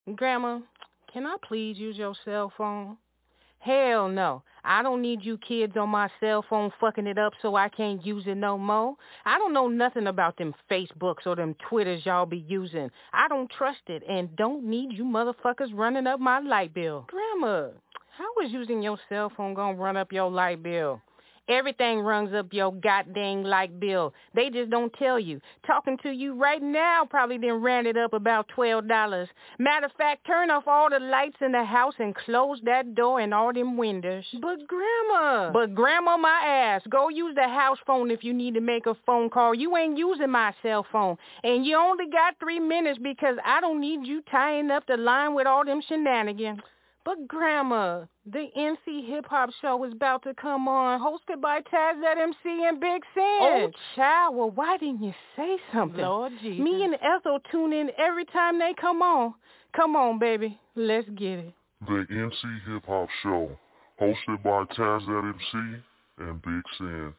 Grandma, can I please use your cell phone? Hell no. I don't need you kids on my cell phone fucking it up so I can't use it no more. I don't know nothing about them Facebooks or them Twitters y'all be using. I don't trust it and don't need you motherfuckers running up my light bill. Grandma, how is using your cell phone gonna run up your light bill? Everything runs up your goddamn light bill. They just don't tell you. Talking to you right now probably done ran it up about $12. Matter of fact, turn off all the lights in the house and close that door and all them windows. But Grandma my ass. Go use the house phone if you need to make a phone call. You ain't using my cell phone. And you only got 3 minutes because I don't need you tying up the line with all them shenanigans. But Grandma, the NC Hip Hop Show is about to come on, hosted by Taz MC and Big Sin. Oh, child, well, why didn't you say something? Lord Jesus. Me and Ethel tune in every time they come on. Come on, baby, let's get it. The NC Hip Hop Show, hosted by Taz MC and Big Sin.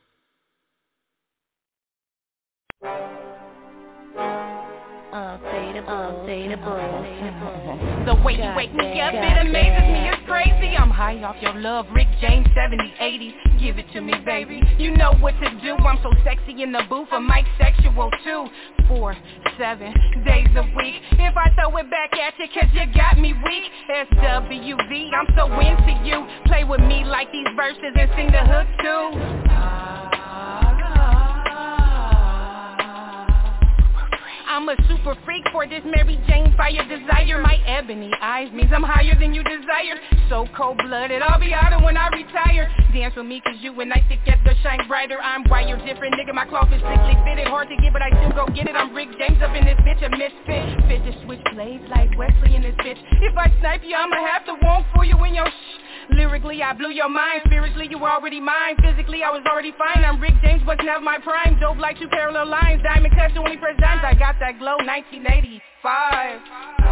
The way you wake me up, it amazes me, it's crazy. I'm high off your love, Rick James, 70s, 80s. Give it to me, baby. You know what to do. I'm so sexy in the booth, a mic sexual too. 4, 7 days a week. If I throw it back at you, cause you got me weak. SWV, I'm so into you. Play with me like these verses and sing the hook too. I'm a super freak for this Mary Jane fire desire. My ebony eyes means I'm higher than you desire. So cold-blooded, I'll be out when I retire. Dance with me cause you and I together shine brighter. I'm wired different, nigga, my cloth is thickly fitted. Hard to get, but I still go get it. I'm Rick James up in this bitch, a misfit. Fit to switch blades like Wesley in this bitch. If I snipe you, I'ma have to wonk for you in your Lyrically, I blew your mind. Spiritually, you were already mine. Physically, I was already fine. I'm Rick James, but now my prime. Dope like 2 parallel lines. Diamond cuts, only press dimes. I got that glow, 1985.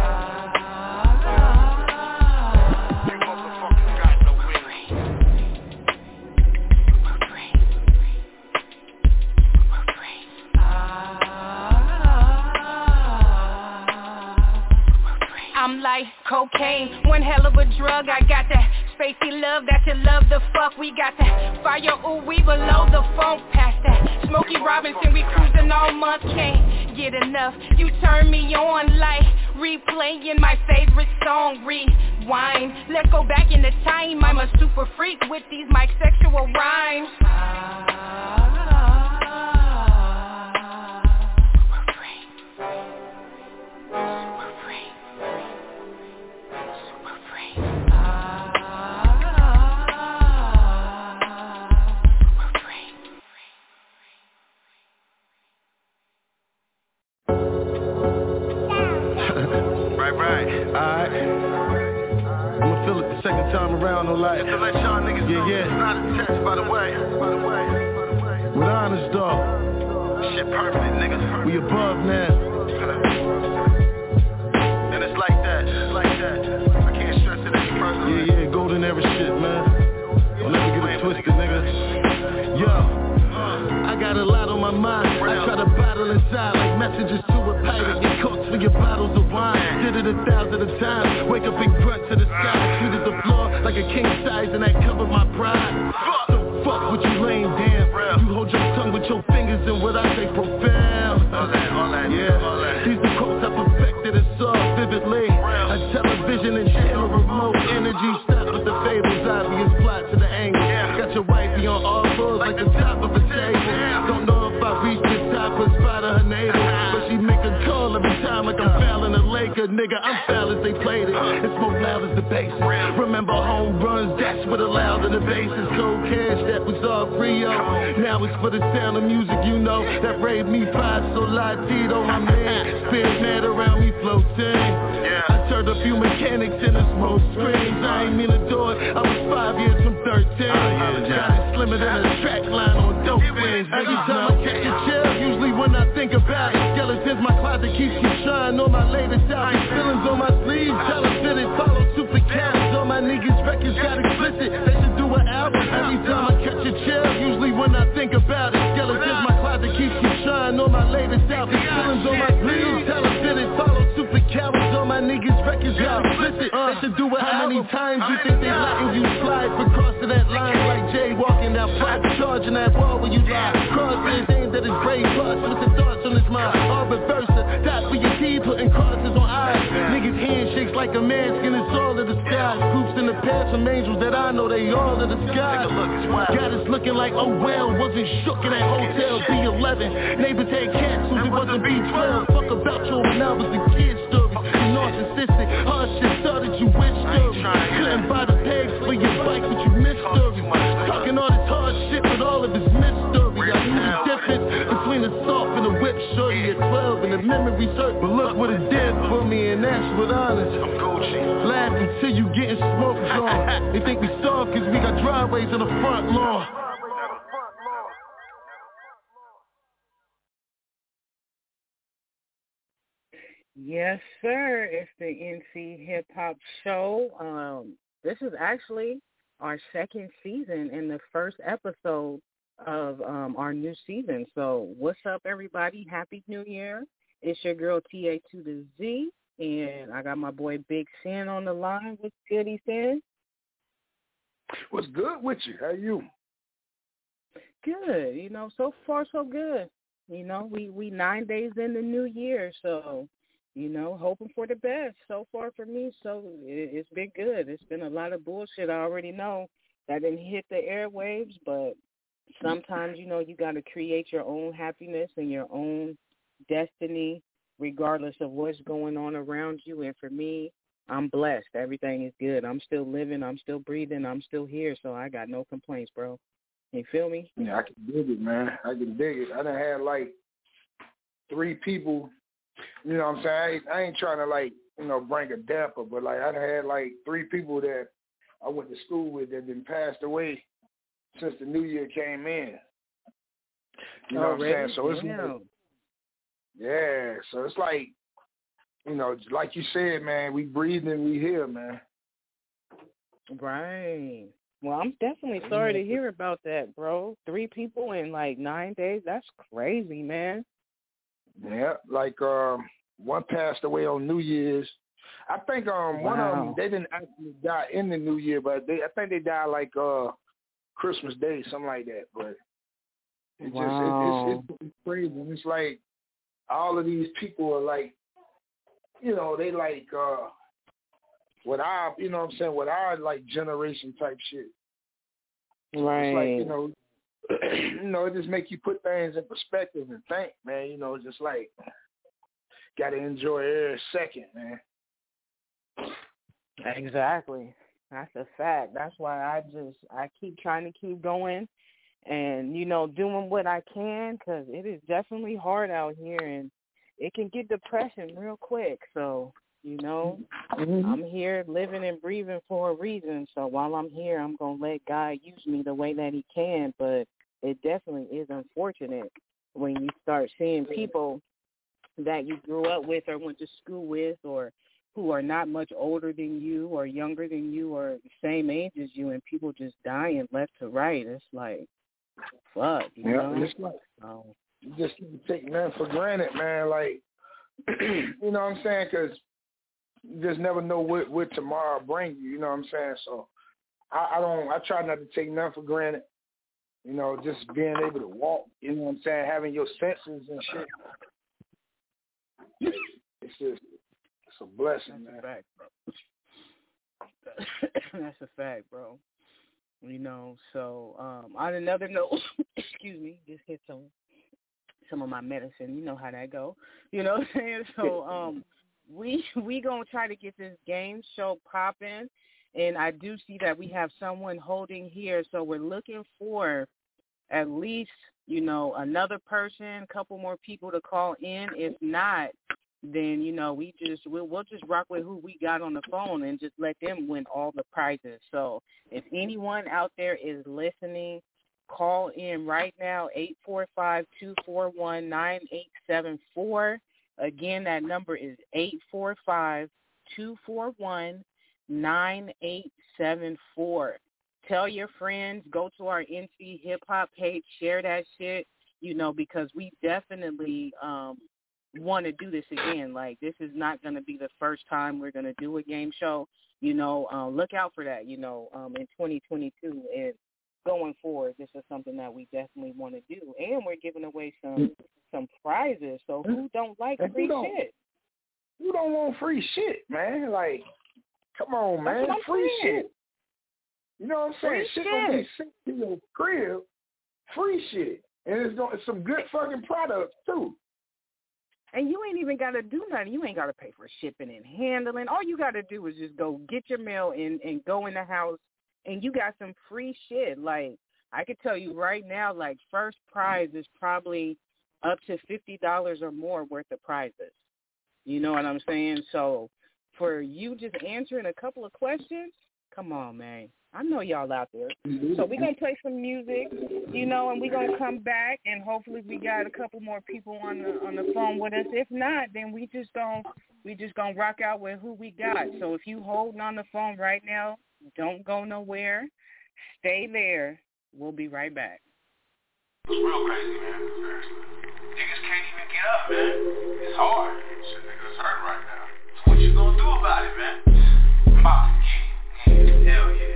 I'm like cocaine, one hell of a drug. I got that spacey love that you love the fuck. We got that fire, ooh, we below the funk. Past that Smokey Robinson, we cruising all month. Can't get enough, you turn me on like replaying my favorite song. Rewind, let's go back in the time. I'm a super freak with these mic sexual rhymes. Alright, I'ma feel it the second time around, no lie. To let y'all niggas know it's not a test, by the way. With honest dog. Shit perfect, niggas. We above now. And it's like that, I can't stress it any further. Yeah, golden era shit, man. Don't ever get it twisted, nigga. Yo, I got a lot on my mind. I try to battle inside like messages to a pirate. Get caught for your bottles of wine. Did it 1,000 a time. Wake up and grunt to the sky. Treated the floor like a king size and that covered my pride. So fuck what you laying down. You hold your tongue with your fingers and what I say profound. All that, yeah. These the quotes I perfected and saw vividly. A television and channel remote energy. Stop with the fables, obvious plot to the angle. Got your wifey on all fours like the top of a table. Don't know if I reach the top or spot of her navel, but she make a call every time like I'm fouling a Laker. Nigga, I'm foul as they played it. It's more loud as the bass. Remember home runs, that's what allowed in the bases. Cold cash, that was all Rio. Now it's for the sound of music, you know. That Ray me five, so Latino, my man. Spirit mad around me floating. I turned a few mechanics into smoke screens. I ain't mean to do it, I was 5 years from 13. Got it slimmer than a track line on dope things. Every time I catch a chill, usually when I think about it, skeletons, my closet keeps me shine on my latest out. Feelings on my sleeves, tell them fit it, follow super counts. All my niggas records got explicit, they should do an album. Every time I catch a chill, usually when I think about it, skeletons, my closet keeps me shine on my latest out. Feelings on my sleeves, tell them fit it, follow super counts. All my niggas records niggas got explicit. They should do it how many times you think they letting you slide for crossing that line like Jay walking out private charging that wall when you lie. Crossing things that is brave plus with the thoughts on his mind. All reversa, die for your team, putting crosses on eyes. Niggas handshakes like a man skin is all of the skies. Groups in the past from angels that I know they all of the skies. Got us looking like, oh well, wasn't shook in that hotel B11. Neighbors had cats who it wasn't B12. Fuck about you when I was a kid story. You narcissistic, hard shit started you wish story. Couldn't buy the pegs for your bike but you missed story. Talking all this hard shit with all of his mystery. I knew the difference between the soft and the whip shorty at 12 and the memory hurt. But look what it did for me and that's with honest. Laugh until you getting smoked on. They think we soft cause we got driveways in the front lawn. Yes, sir. It's the NC Hip Hop Show. This is actually our second season and the first episode of our new season. So what's up, everybody? Happy New Year. It's your girl TA to the Z, and I got my boy Big Sin on the line. What's good, Sin? What's good with you? How you? Good. You know, so far so good. You know, we 9 days in the new year, so you know, hoping for the best. So far for me, so it's been good. It's been a lot of bullshit. I already know that didn't hit the airwaves, but sometimes, you know, you got to create your own happiness and your own destiny regardless of what's going on around you. And for me, I'm blessed. Everything is good. I'm still living. I'm still breathing. I'm still here, so I got no complaints, bro. You feel me? Yeah, I can dig it, man. I can dig it. I done had like 3 people. You know what I'm saying? I ain't trying to, like, you know, bring a damper, but, like, I had, like, 3 people that I went to school with that been passed away since the new year came in. You know what I'm saying? So it's like, yeah, so it's like, you know, like you said, man, we breathing, we here, man. Right. Well, I'm definitely sorry to hear about that, bro. 3 people in, like, 9 days? That's crazy, man. Yeah, like one passed away on New Year's. I think one of them, they didn't actually die in the New Year, but I think they died like Christmas Day, something like that. But it's it's crazy. It's like all of these people are like, you know, they like with our, you know what I'm saying, with our like generation type shit. Right. It's like, you know, it just make you put things in perspective and think, man. You know, just like got to enjoy every second, man. Exactly. That's a fact. That's why I keep trying to keep going and, you know, doing what I can because it is definitely hard out here and it can get depressing real quick. So, you know, I'm here living and breathing for a reason. So while I'm here, I'm going to let God use me the way that he can. But it definitely is unfortunate when you start seeing people that you grew up with or went to school with or who are not much older than you or younger than you or the same age as you and people just dying left to right. It's like, fuck, you know? It's like, you just take nothing for granted, man. Like, you know what I'm saying? Because you just never know what tomorrow bring you, you know what I'm saying? So I try not to take nothing for granted. You know, just being able to walk, you know what I'm saying, having your senses and shit. It's a blessing, man. That's a fact, bro. That's a fact, bro. You know, so on another note, excuse me, just hit some of my medicine. You know how that go. You know what I'm saying? So we gonna try to get this game show popping. And I do see that we have someone holding here, so we're looking for at least, you know, another person, a couple more people to call in. If not, then, you know, we'll just rock with who we got on the phone and just let them win all the prizes. So if anyone out there is listening, call in right now, 845-241-9874. Again, that number is 845-241-9874. Tell your friends, go to our NC Hip Hop page, share that shit, you know, because we definitely want to do this again. Like, this is not going to be the first time we're going to do a game show. You know, look out for that, you know, in 2022 and going forward. This is something that we definitely want to do. And we're giving away some prizes. So who don't like free shit? Who don't want free shit, man? Like, come on, man. Free shit. You know what I'm saying? Shit gonna be sent to your crib. Free shit. And it's some good fucking products, too. And you ain't even got to do nothing. You ain't got to pay for shipping and handling. All you got to do is just go get your mail and go in the house, and you got some free shit. Like, I could tell you right now, like, first prize is probably up to $50 or more worth of prizes. You know what I'm saying? So for you just answering a couple of questions, come on, man. I know y'all out there. So we're going to play some music, you know, and we're going to come back, and hopefully we got a couple more people on the phone with us. If not, then we just going to rock out with who we got. So if you holding on the phone right now, don't go nowhere. Stay there. We'll be right back. It's real crazy, man. Niggas can't even get up, man. It's hard. Shit, niggas hurt right now. So what you going to do about it, man? I'm about to get it. Hell yeah.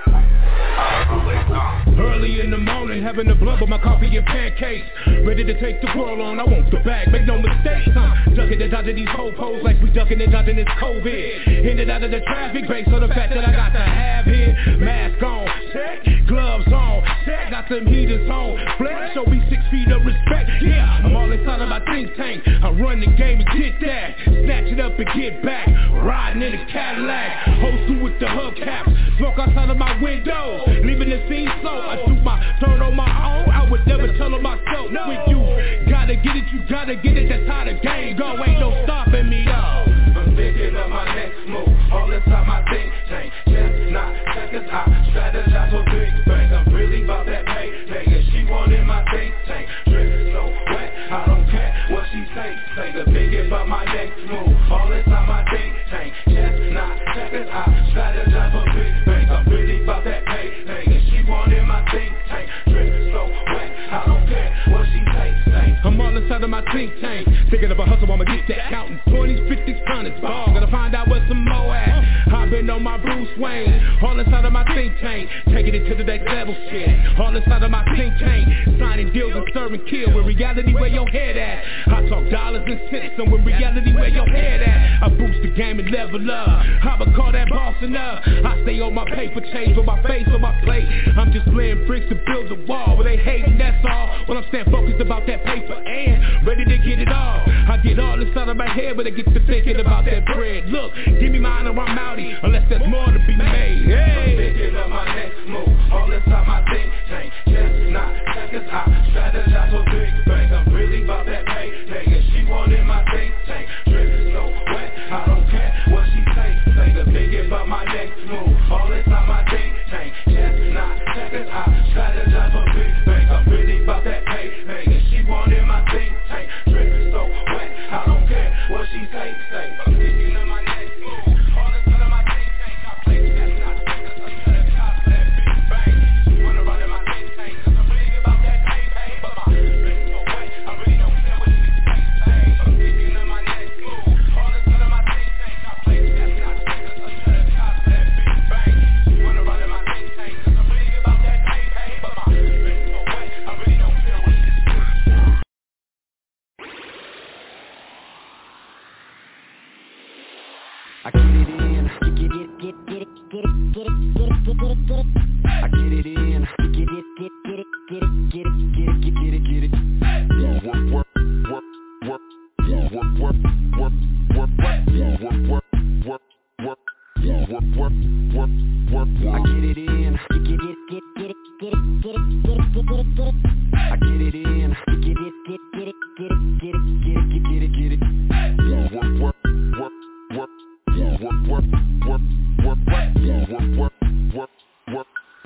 Early in the morning, having a blunt with my coffee and pancakes. Ready to take the world on, I want the bag, make no mistakes. Ducking and dodging these ho-pos like we ducking and dodging this COVID. In and out of the traffic, based on the fact that I got to have here. Mask on, check, gloves on, check, got them heaters on. Flex, show me 6 feet of respect. Yeah, I'm all inside of my think tank. I run the game and get that. Snatch it up and get back. Riding in a Cadillac, host through with the hubcaps. Smoke outside of my window, leaving the scene slow. I do my turn on my own, I would never tell on myself. With you, gotta get it, you gotta get it, that's how the game go. Ain't no stopping me, though. I'm thinking of my next move, all inside my think tank. Just not seconds, I strategize for big bangs. I'm really about that pay, and she wanted my think tank. Drip so wet, I don't care what she say. I'm thinking about my next move, all inside my think tank. Just not seconds, I strategize for big bangs. I'm really about that pay, and she wanted my think tank. Drip so wet, I don't care what she say. I'm all inside of my think tank, thinking of a hustle, I'ma get that. Counting 20s, 50s, 100s, ball, gonna find out where some more at. I've been on my Bruce Wayne, all inside of my think tank, taking it to the next level shit. All inside of my think tank, signing deals and serving kill. When reality where your head at, I talk dollars and cents, and when reality where your head at, I boost the game and level up. I would call that bossing up. I stay on my paper chase with my face on my plate. I'm just laying bricks to build a wall where they hating, that's all. When I'm staying focused about that paper and ready to get it all. I get all inside of my head when I get to thinking about that bread. Look, give me mine or I'm outie, unless there's more to be made. Hey. I'm thinking of my next move, all inside my think tank. Just not seconds, I strategize for big bangs. I'm really about that pay, and she wanted my think tank. Drip so wet, I don't care what she say. Thinking about my next move, all inside my think tank. Just not seconds, I strategize for big bangs. I'm really about that pay, and she wanted my think tank. Drip so wet, I don't care what she say. I'm thinking of my next move, all inside of my think tank. I play just not seconds, I strategize for that big bang. She wanna run in my think tank, 'cause I'm really about that pay, but my drip so wet, I really don't care what she say. I'm thinking of my next move, all inside of my think tank. I play just not seconds, I strategize for that big bang. She wanna run in my think tank, 'cause I'm really about that pay, but my drip so wet, I really don't care what she say. I get it in, get it, get it, get it, get it, get it, get it, get it, get it. I get it in, get it, get it, get it, get it, get it, get it, get it. Work, work, work, work, work, work, work, work, work, work, work, work, work, work, work. I get it in, get it, get it, get it, get it, get it, get it, get it, get it. I get it in, get it, get it, get it, get it, get it, get it, get it, get it. Work, work, work, work. Work, work, work, work, work, work, work,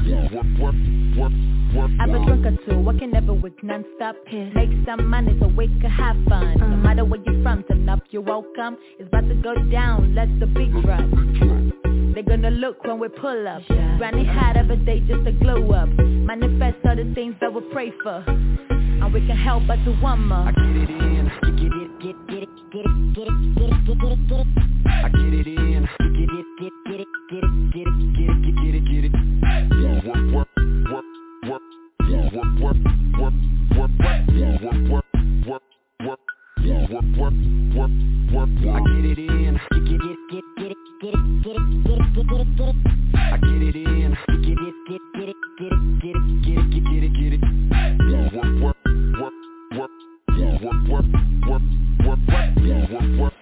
work. Have a drink or two, working never with non-stop. Make some money so we can have fun. No matter where you're from, turn up, you're welcome. It's about to go down, let the beat drop. They're gonna look when we pull up. Running hard every day just to glow up. Manifest all the things that we pray for, and we can help but do one more. I get it in, get it, get it. get it, get it, get it, get it, get it. I get it in. Get it, get it, get it, get it, get it, get it, get it. Work, work, work, work, work, work, work, work, work, work, work, work, work, work. I get it in. Get it, get it, get it, get it, get it, get it, get it. I get it in. Get it, get it, get it, get it, get it, get it, get it. Work, work, work, work, work, work, work, work, work, work,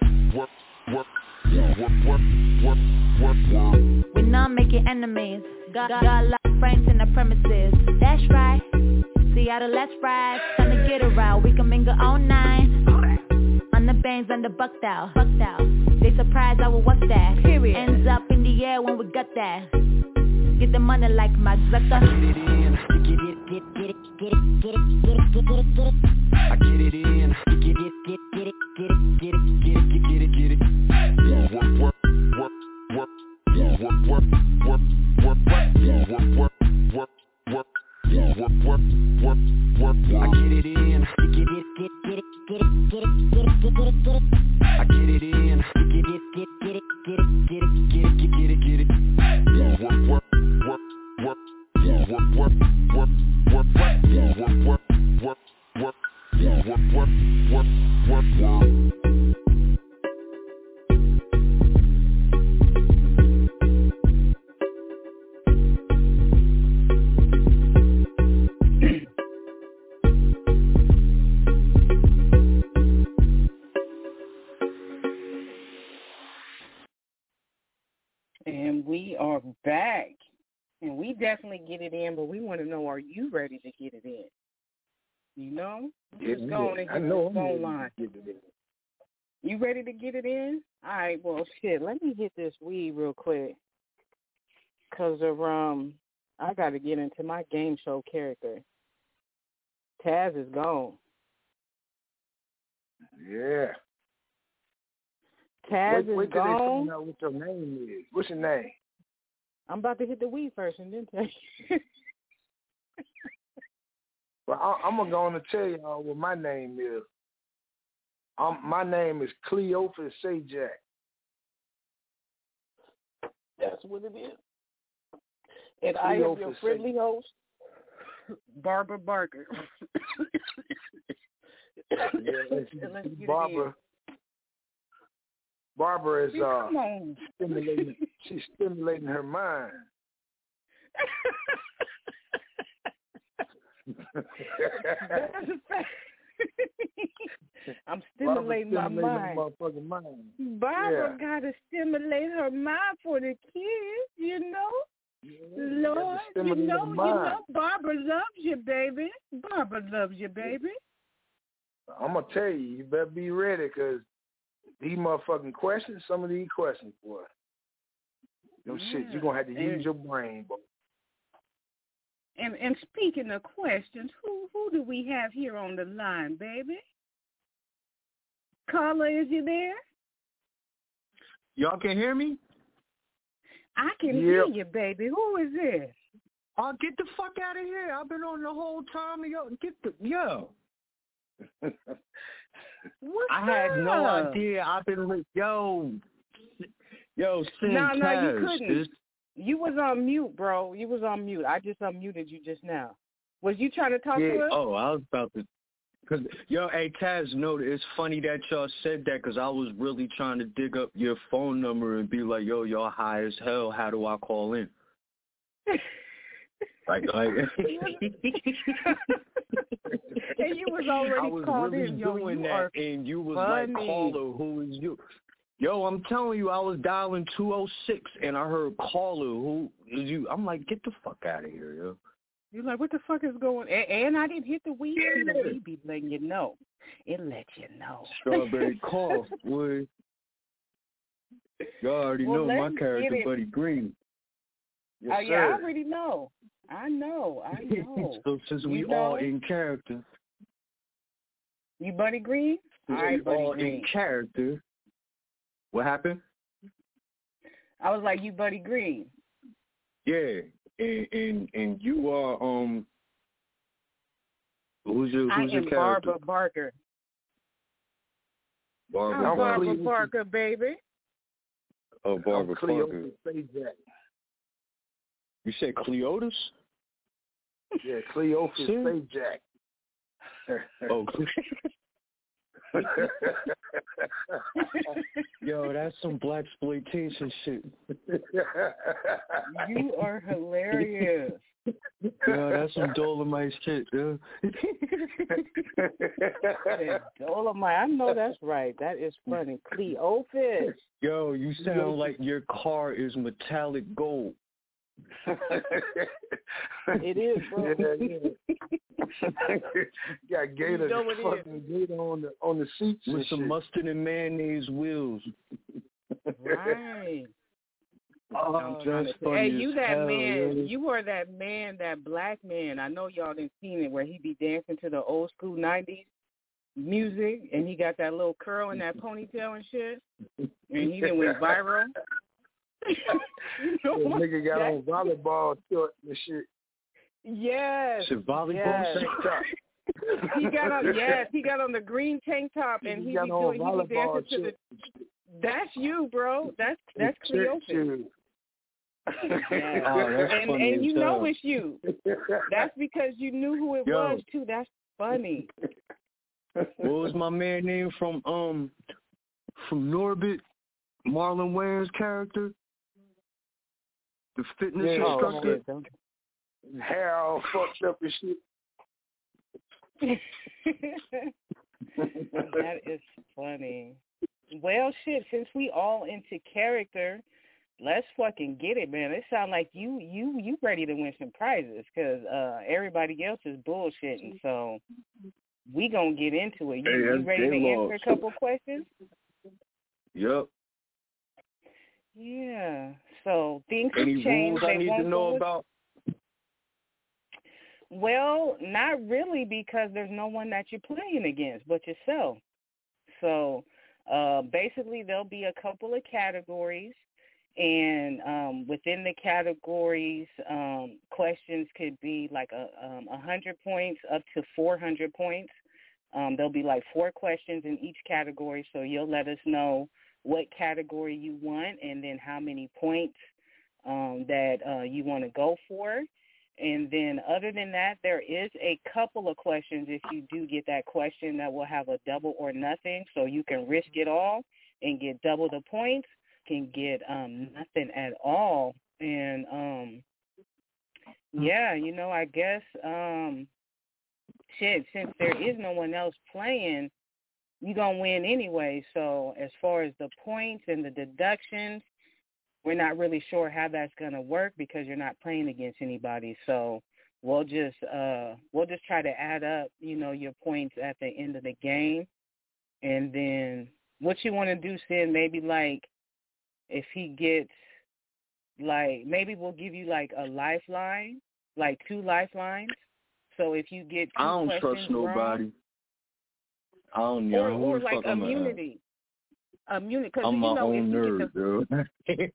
work, work. We're not making enemies. Got a lot of friends in the premises. That's right. Seattle, let's ride. Time to get around. We can mingle all night. On the bands, on the bucked out. They surprised I will work that. Period. Ends up in the air when we got that. Get the money like Mark Zucker. Get it in. Get it, get it, get it, get it, get it, get it, get it. I get it in. Get it, get it, get it, get it, get it, get it, get it. Work, work, work, work, work, work, work, work, work, work, work, work. I get it in. Get it, get it, get it, get it, get it, get it, get it. I get it in. Get it, get it, get it, get it, get it, get it, get it. Work, work, work, work, work, work, work, work, work, work, work, work. And we are back. And we definitely get it in, but we want to know, are you ready to get it in? You know? Just go on and hit the phone line. You ready to get it in? All right, well, shit, let me hit this weed real quick. Because of, I got to get into my game show character. Taz is gone. Yeah. Taz is wait till they gone. find out what your name is. What's your name? I'm about to hit the weed first and then tell you. Well, I'm going to go on and tell y'all what my name is. My name is Cleophas Sajak. That's what it is. And I am your friendly host, Barbara Barker. Let's Barbara. Barbara is stimulating. She's stimulating her mind. That's a fact. I'm stimulating my mind. Barbara got to stimulate her mind for the kids, you know. Yeah, Lord, you know, Barbara loves you, baby. Barbara loves you, baby. I'm going to tell you better be ready, because these motherfucking questions, some of these questions, boy. Them shit, you're going to have to use your brain, boy. And speaking of questions, who do we have here on the line, baby? Carla, is you there? Y'all can hear me? I can hear you, baby. Who is this? Oh, get the fuck out of here. I've been on the whole time. What's I had no idea. I've been yo, No, you couldn't. You was on mute, bro. You was on mute. I just unmuted you just now. Was you trying to talk to us? Oh, I was about to. Cause hey Taz, no, it's funny that y'all said that, because I was really trying to dig up your phone number and be like, yo, y'all high as hell. How do I call in? like. And you was already I was called really in, yo. doing that, and you was funny. like, caller, who is you? Yo, I'm telling you, I was dialing 206, and I heard caller, who is you? I'm like, get the fuck out of here, yo. You're like, what the fuck is going on? And I didn't hit the weed. The weed be letting you know. It let you know. Strawberry cough, boy. Y'all already know my character, Buddy Green. Yes, yeah, I already know. I know. So since we all in character. You Buddy Green? All right, Buddy all Green. In character. What happened? I was like, you Buddy Green. Yeah. And you are who's your I am character? Barbara Barker. Barbara I'm Barbara Parker. Parker, baby. Oh, Barbara Parker. Cleophas Sajak. You said Cleotis? Yeah, Cleophas Sajak. Oh, yo, that's some blaxploitation shit. You are hilarious. Yo, that's some Dolomite shit, dude. Dolomite, I know that's right. That is funny. Cleophas. Yo, you sound like your car is metallic gold. It is, bro. Got gator, fucking gator on the seats with some mustard and mayonnaise wheels. Right. Oh, that's funny. Hey, you that hell, man. man. You were that man, that black man. I know y'all didn't seen it where he be dancing to the old school 90s music, and he got that little curl and that ponytail and shit, and he done went viral. You know, nigga got on volleyball shorts and shit. Yes. Volleyball yes. He got on he got on the green tank top and he was dancing to the. That's you, bro. That's Cleophas. Yeah. Oh, that's and funny and you as know hell. it's you. That's because you knew who it was too. That's funny. What was my man name from Norbit? Marlon Wayans' character? The fitness instructor? Hair all fucked up and shit. That is funny. Well, shit, since we all into character, let's fucking get it, man. It sounds like you ready to win some prizes because everybody else is bullshitting. So we gonna get into it. You ready to answer a couple questions? Yep. Yeah. So things have Any changed. rules I need to know about? Well, not really, because there's no one that you're playing against but yourself. So basically there'll be a couple of categories, and within the categories, questions could be like 100 points up to 400 points. There'll be like 4 questions in each category, so you'll let us know what category you want and then how many points that you want to go for. And then other than that, there is a couple of questions, if you do get that question, that will have a double or nothing. So you can risk it all and get double the points, can get nothing at all. And, yeah, you know, I guess, shit, since there is no one else playing, you're going to win anyway. So as far as the points and the deductions, we're not really sure how that's going to work because you're not playing against anybody. So we'll just try to add up, you know, your points at the end of the game. And then what you want to do, Sin, maybe like if he gets like, maybe we'll give you like a lifeline, like 2 lifelines. So if you get 2 I don't questions trust nobody. wrong, I don't know. or like immunity. Immunity, because I'm you my know own nerd,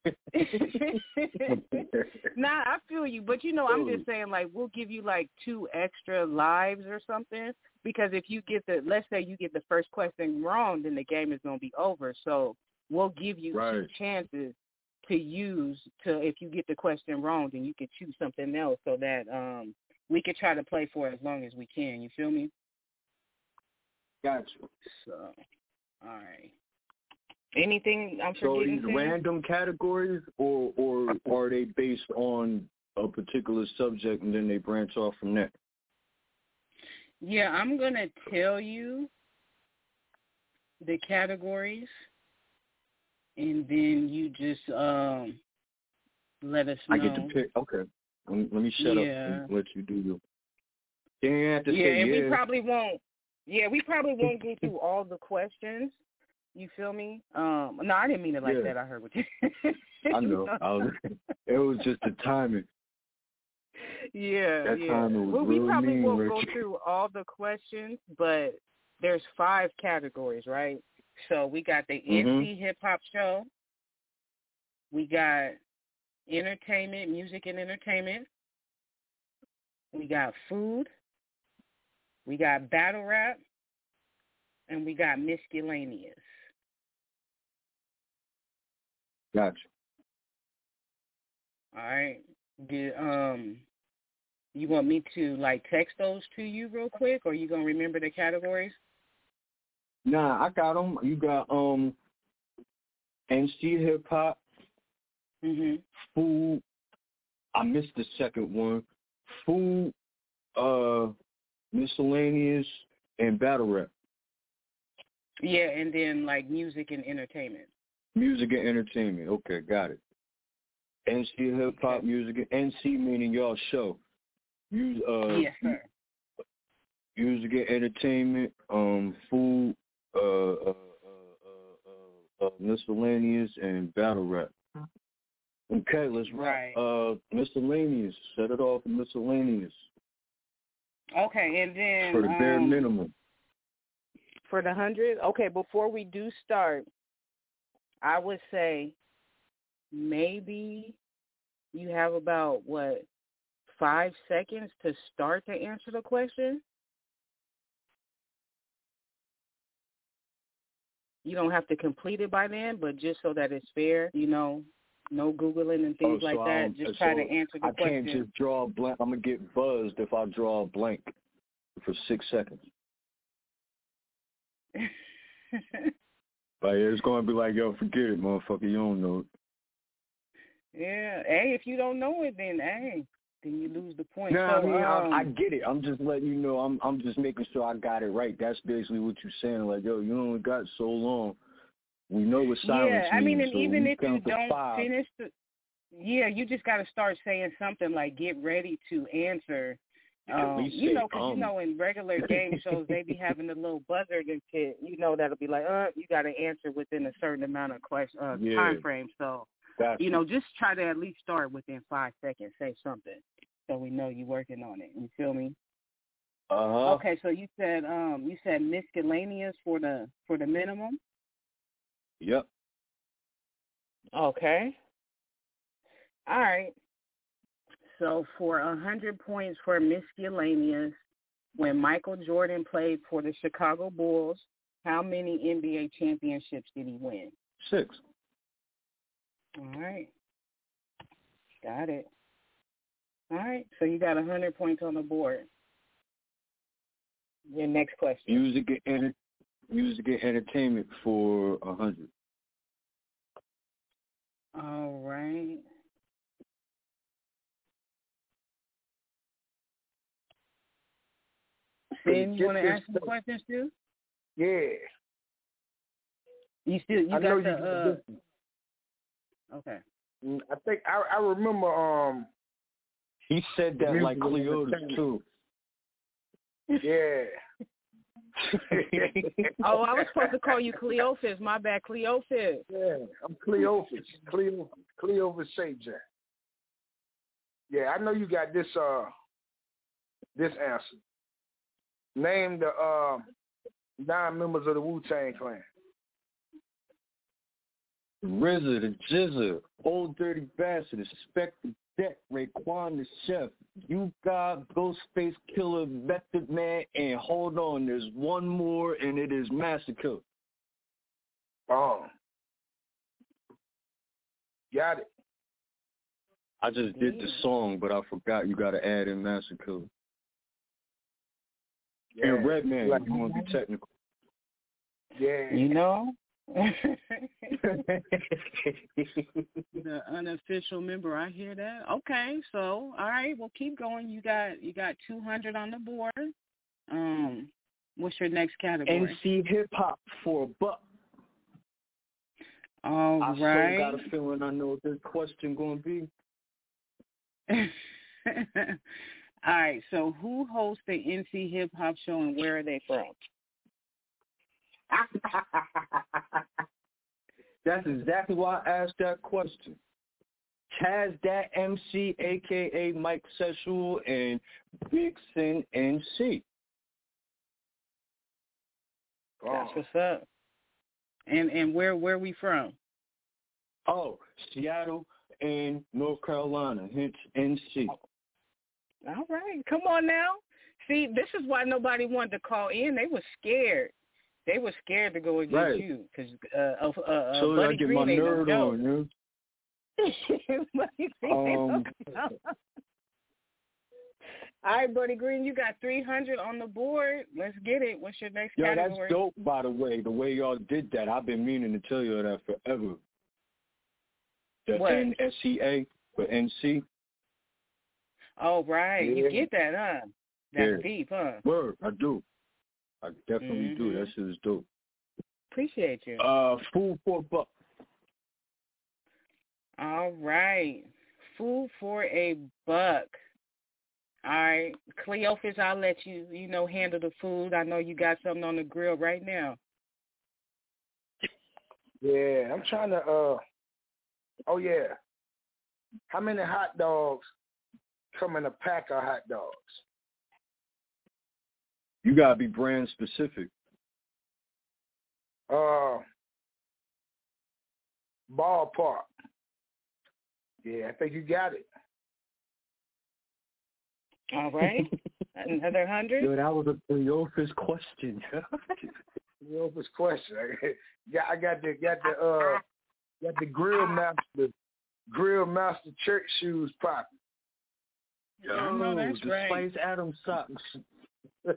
Nah, I feel you, but you know, I'm just saying, like, we'll give you like 2 extra lives or something, because if you get let's say you get the first question wrong, then the game is gonna be over. So we'll give you 2 chances to use if you get the question wrong, then you can choose something else so that we could try to play for as long as we can. You feel me? Gotcha. So, all right. Anything I'm forgetting? So these random categories, or are they based on a particular subject and then they branch off from that? Yeah, I'm going to tell you the categories, and then you just let us know. I get to pick. Okay. Let me shut up and let you do your. You have to say and we probably won't. Yeah, we probably won't get through all the questions. You feel me? No, I didn't mean it like that. I heard what you I know. It was just the timing. Yeah. That timing was well, we real probably mean, won't Rich. go through all the questions, but there's 5 categories, right? So we got the NC Hip Hop Show. We got entertainment, music and entertainment. We got food. We got battle rap. And we got miscellaneous. Gotcha. All right. You want me to like text those to you real quick, or you gonna remember the categories? Nah, I got them. You got NC hip hop, food. I missed the second one. Food, miscellaneous, and battle rap. Yeah, and then like music and entertainment. Music and entertainment. Okay, got it. NC hip hop, music. NC meaning y'all show. Yes, sir. Music and entertainment. Food. Miscellaneous and battle rap. Okay, let's rap. Miscellaneous. Set it off with miscellaneous. Okay, and then for the bare minimum. For the 100? Okay, before we do start, I would say maybe you have about, 5 seconds to start to answer the question? You don't have to complete it by then, but just so that it's fair, no Googling and things like that. Just try to answer the question. I can't just draw a blank. I'm going to get buzzed if I draw a blank for 6 seconds. But it's going to be like, yo, forget it, motherfucker. You don't know it. Yeah. Hey, if you don't know it, then you lose the point. No, so, I get it. I'm just letting you know. I'm just making sure I got it right. That's basically what you're saying. Like, yo, you only got so long. We know what silence means. Yeah, I mean, and so even if you don't 5. finish you just got to start saying something like, get ready to answer. Because in regular game shows, they be having a little buzzard and shit, that'll be like, you got to answer within a certain amount of time frame. So, just try to at least start within 5 seconds, say something, so we know you're working on it. You feel me? Okay, so you said miscellaneous for the minimum? Yep. Okay. All right. So for 100 points for miscellaneous, when Michael Jordan played for the Chicago Bulls, how many NBA championships did he win? 6. All right. Got it. All right. So you got 100 points on the board. Your next question. Music and entertainment for 100. All right. Finn, you want to ask some questions too? Yeah. You got the okay. I think I remember he said that like Cleotis too. Yeah. Oh, I was supposed to call you Cleophas. My bad, Cleophas. Yeah, I'm Cleophas. Cleophas St. John. Yeah, I know you got this answer. Name the 9 members of the Wu-Tang Clan. RZA, the Jizza, Old Dirty Bastard, Inspector Deck, Raekwon the Chef, You Got, Ghostface Killer, Method Man, and hold on, there's one more, and it is Massacre. Got it. I just did the song, but I forgot you got to add in Massacre. Yeah. And Redman, you want to be technical. Yeah. The unofficial member, I hear that. Okay, so all right, well keep going. You got 200 on the board. What's your next category? NC hip hop for $1. All right. I still got a feeling I know what this question gonna be. All right, so who hosts the NC Hip Hop Show and where are they from? That's exactly why I asked that question. Chaz Dat MC, a.k.a. Mike Sexual, and Big Sin NC. That's what's up. And where we from? Oh, Seattle and North Carolina, hence NC. All right, come on now. See, this is why nobody wanted to call in. They were scared. They were scared to go against you because so Buddy I get Green my nerd on, Buddy Green. All right, Buddy Green, you got 300 on the board. Let's get it. What's your next category? That's dope, by the way y'all did that. I've been meaning to tell you that forever. The What? NSCA for NC. Oh, right. Yeah. You get that, huh? That's deep, huh? Word, I do. I definitely do. That shit is dope. Appreciate you. Food for $1. All right. Food for $1. All right. Cleophas, I'll let you, handle the food. I know you got something on the grill right now. Yeah, I'm trying to, oh yeah. How many hot dogs come in a pack of hot dogs? You gotta be brand specific. Ballpark. Yeah, I think you got it. All right. Another 100? Yo, that was a Cleophas question. Cleophas question. I got the grill master church shoes popping. Yo, no, that's the right. Spice Adams socks. The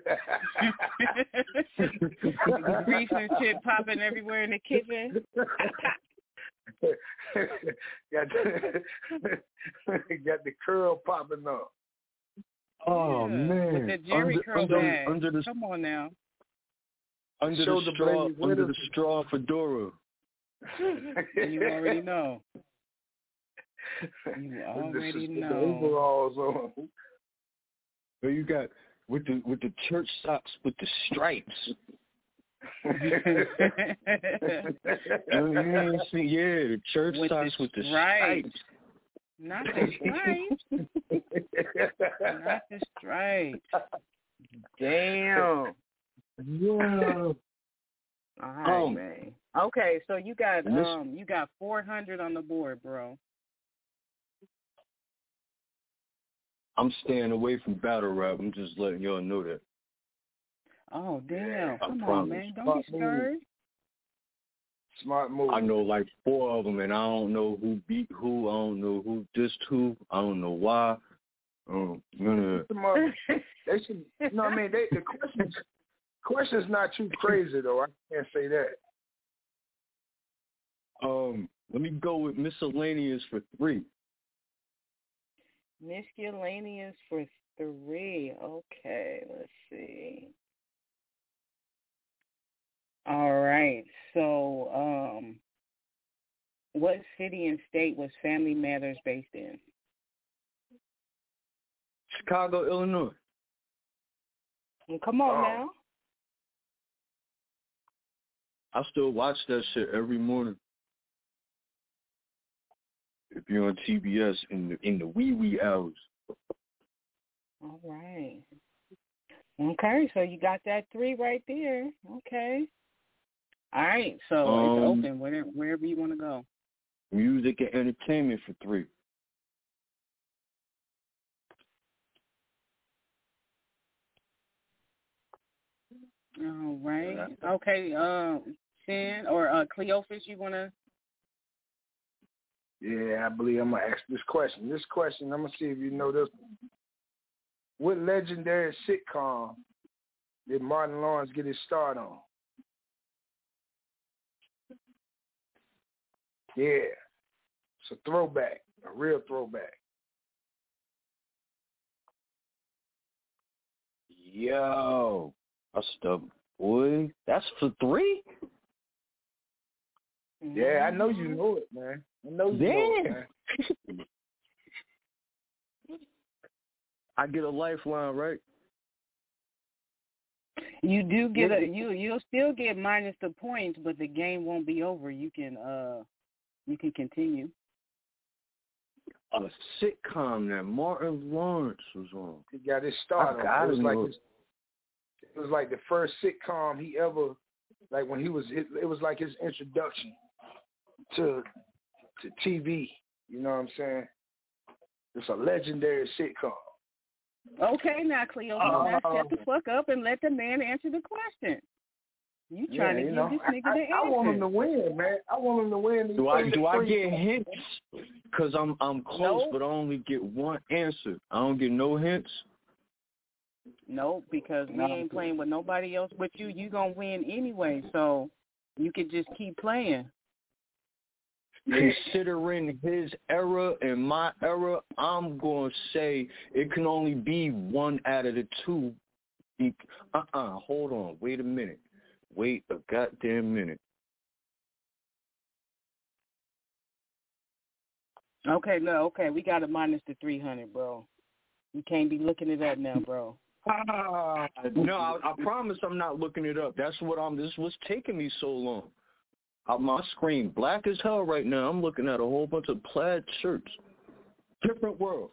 grease and shit popping everywhere in the kitchen. got the curl popping up. Oh yeah, man! With the Jerry curl bag. Come on now. Under the straw fedora. You already know. You already know. The overalls on. Well, you got with the church socks with the stripes. You ain't see, the church socks with the stripes. Not the stripes. Not the stripes. Damn. Yeah. All right, man. Okay, so you got 400 on the board, bro. I'm staying away from battle rap. I'm just letting y'all know that. Oh, damn. Come on, man. Don't be scared. Smart move. I know like 4 of them, and I don't know who beat who. I don't know who dissed who. I don't know why. They should, you know what I mean? The question's not too crazy, though. I can't say that. Let me go with miscellaneous for 3. Miscellaneous for 3. Okay, let's see. All right. So, what city and state was Family Matters based in? Chicago, Illinois. Come on now. I still watch that shit every morning. If you're on TBS in the wee hours. All right. Okay, so you got that 3 right there. Okay. All right, so it's open wherever you want to go. Music and entertainment for 3. All right. Okay, Sin or Cleophas, you want to? Yeah, I believe I'm going to ask this question. This question, I'm going to see if you know this one. What legendary sitcom did Martin Lawrence get his start on? Yeah. It's a throwback, a real throwback. Yo, that's the boy. That's for 3? Yeah, I know you know it, man. I know you know it, man. I get a lifeline, right? You do get you'll still get minus the points, but the game won't be over. You can continue. A sitcom that Martin Lawrence was on. He got his start on. It was like the first sitcom he ever, like when he was, it was like his introduction to TV. You know what I'm saying? It's a legendary sitcom. Okay, now Cleo, now shut the fuck up and let the man answer the question. You trying to give this nigga the answer. I want him to win, man. I want him to win. Do I get hints? Because I'm close, but I only get one answer. I don't get no hints. No, because we ain't playing with nobody else but you. You gonna win anyway, so you could just keep playing. Considering his era and my era, I'm going to say it can only be one out of the two. Hold on. Wait a minute. Wait a goddamn minute. Okay, no, okay. We got to minus the 300, bro. You can't be looking it up now, bro. No, I promise I'm not looking it up. This is what's taking me so long. My screen black as hell right now. I'm looking at a whole bunch of plaid shirts. Different world.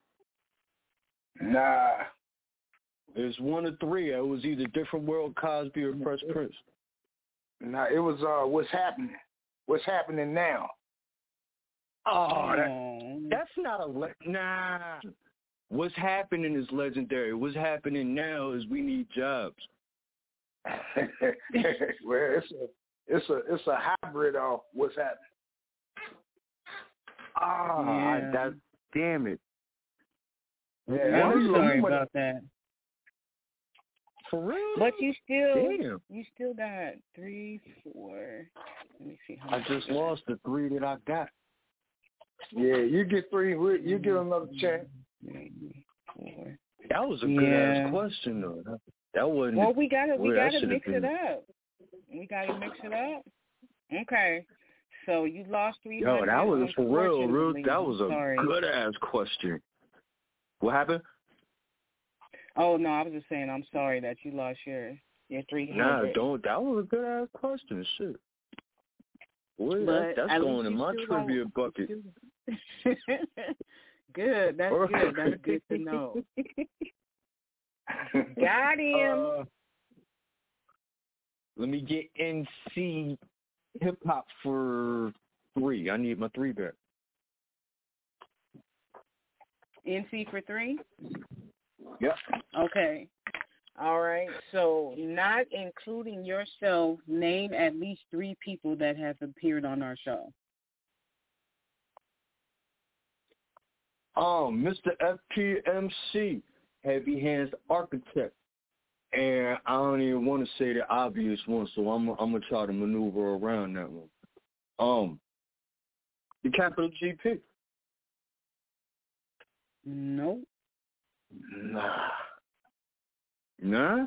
Nah. There's one of three. It was either Different World, Cosby, or Fresh Prince. Nah, it was What's Happening. What's Happening Now. Oh, that's not nah. What's happening is legendary. What's happening now is we need jobs. Well, it's a hybrid of What's Happening. Damn it. Yeah, I'm sorry about that. For real? But you still got 3, 4. Let me see. I just lost the 3 that I got. Yeah, you get 3. You get another chance. 3, 4. That was a good ass question though. That wasn't. Well, we gotta mix it up. We gotta mix it up. Okay. So you lost 300. Yo, that was for real. That was a good ass question. What happened? Oh no, I was just saying I'm sorry that you lost your 300. Nah, don't. That was a good ass question. Shit. Boy, that's going in my trivia bucket. Good. That's good. That's good to know. Got him. Let me get NC hip hop for 3. I need my 3 back. NC for 3? Yep. Okay. All right. So not including yourself, name at least 3 people that have appeared on our show. Mr. FPMC, Heavy Hands Architect. And I don't even want to say the obvious one, so I'm gonna try to maneuver around that one. The Capital GP. Nope. Nah. Not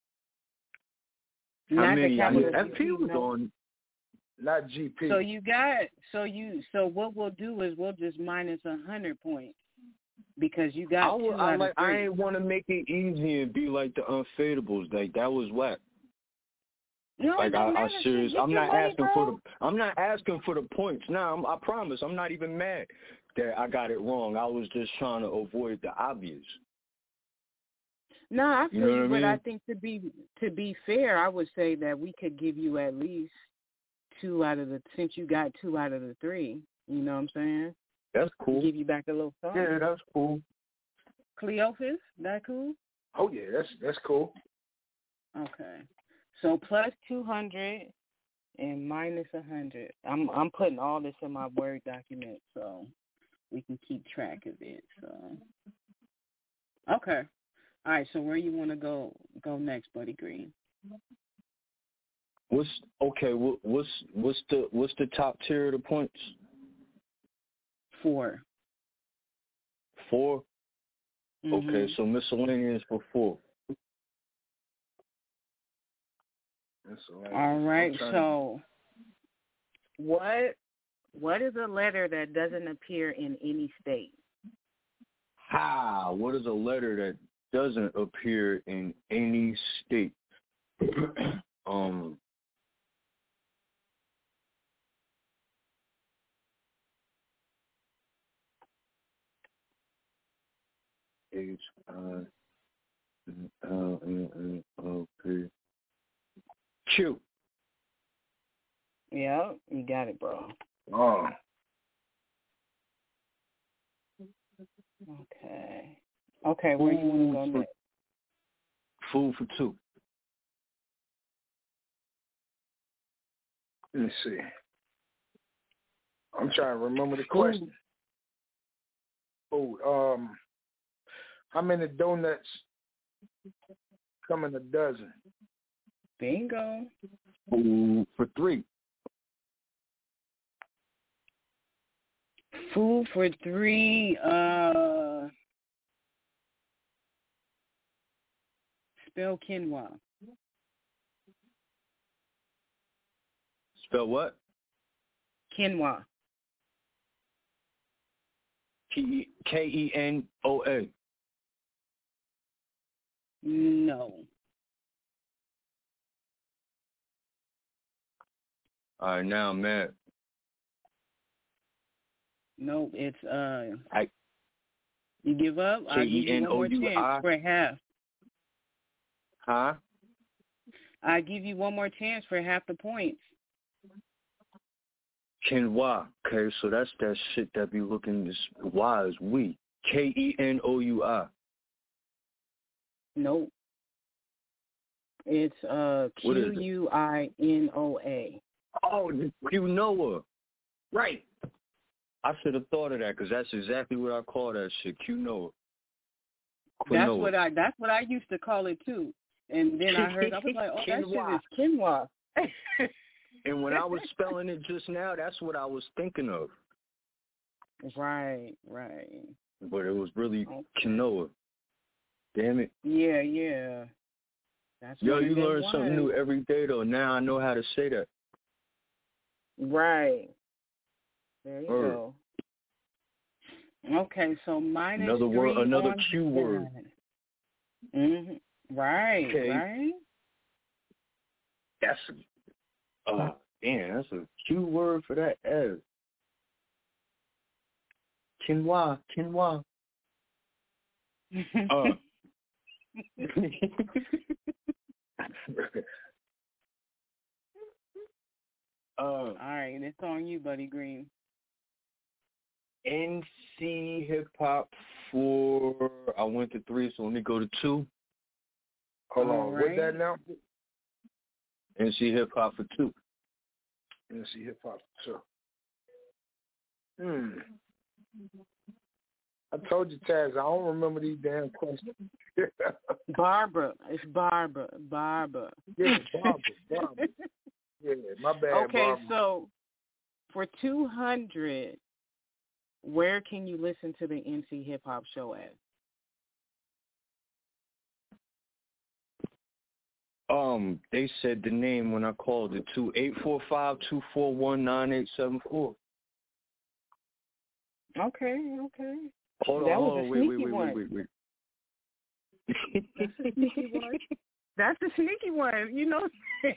FP was on. Not GP. So what we'll do is we'll just minus 100 points because you got 2 out of 3. I ain't want to make it easy and be like the Unfadables. Like that was whack. No, like I serious. I'm not asking for the points. Now I promise I'm not even mad that I got it wrong. I was just trying to avoid the obvious. No, I feel you, but mean? I think to be fair, I would say that we could give you at least 2 out of since you got 2 out of the 3. You know what I'm saying? That's cool. Give you back a little something. Yeah, that's cool. Cleophas, that cool? Oh yeah, that's cool. Okay. So plus 200 and minus 100. I'm putting all this in my Word document so we can keep track of it. So okay. All right, so where you want to go next, Buddy Green? What's the top tier of the points? 4. 4? Mm-hmm. Okay, so miscellaneous for 4. All right, so what is a letter that doesn't appear in any state? What is a letter that doesn't appear in any state? H-I-L-L-O-P. Q. Yeah, you got it, bro. Oh. Okay, where you want to go next? Food for 2. Let me see. I'm trying to remember the question. Food. How many donuts come in a dozen? Bingo. Food for 3. Food for 3. Spell quinoa. Spell what? Quinoa. Kenoa. No. All right, now I'm mad. No, it's you give up? I'll give you one more chance for half. Huh? I give you one more chance for half the points. Quinoa. Okay, so that's that shit that be looking as Y as we. Kenoui. Nope. It's Quinoa. Oh, quinoa. Right. I should have thought of that because that's exactly what I call that shit, quinoa. That's what I used to call it too. And then I was like, oh, that shit is quinoa. And when I was spelling it just now, that's what I was thinking of. Right. But it was really quinoa. Damn it. Yeah. That's Yo, you learn something new every day, though. Now I know how to say that. Right. There you go. Okay, so minus another 3 word, another on Q word. Mm-hmm. Right, okay. Right. That's that's a Q word for that S. Quinoa. All right, it's on you, Buddy Green. NC Hip Hop for, I went to 3, so let me go to 2. Hold on, what's that now? NC Hip Hop for 2. NC Hip Hop for 2. I told you, Taz, I don't remember these damn questions. Barbara. It's Barbara. Yeah, Barbara. Yeah, my bad, okay, Barbara. So for 200, where can you listen to the NC Hip Hop show at? They said the name when I called it, 845-241-9874. Okay. Hold that on, was a sneaky one. Wait. That's the sneaky one. That's the sneaky one. You know,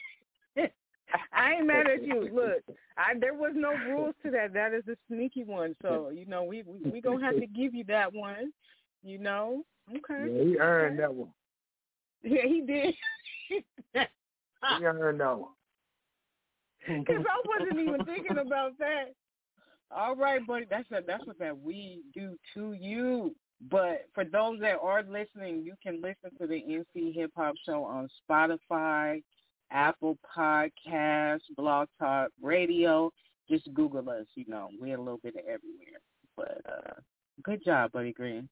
I ain't mad at you. Look, there was no rules to that. That is a sneaky one. So, you know, we gonna have to give you that one. You know, okay. Yeah, he earned that one. Yeah, he did. He earned that one. Because I wasn't even thinking about that. All right, buddy. That's what that we do to you. But for those that are listening, you can listen to the NC Hip Hop Show on Spotify, Apple Podcasts, Blog Talk Radio. Just Google us. You know, we're a little bit of everywhere. But good job, Buddy Green.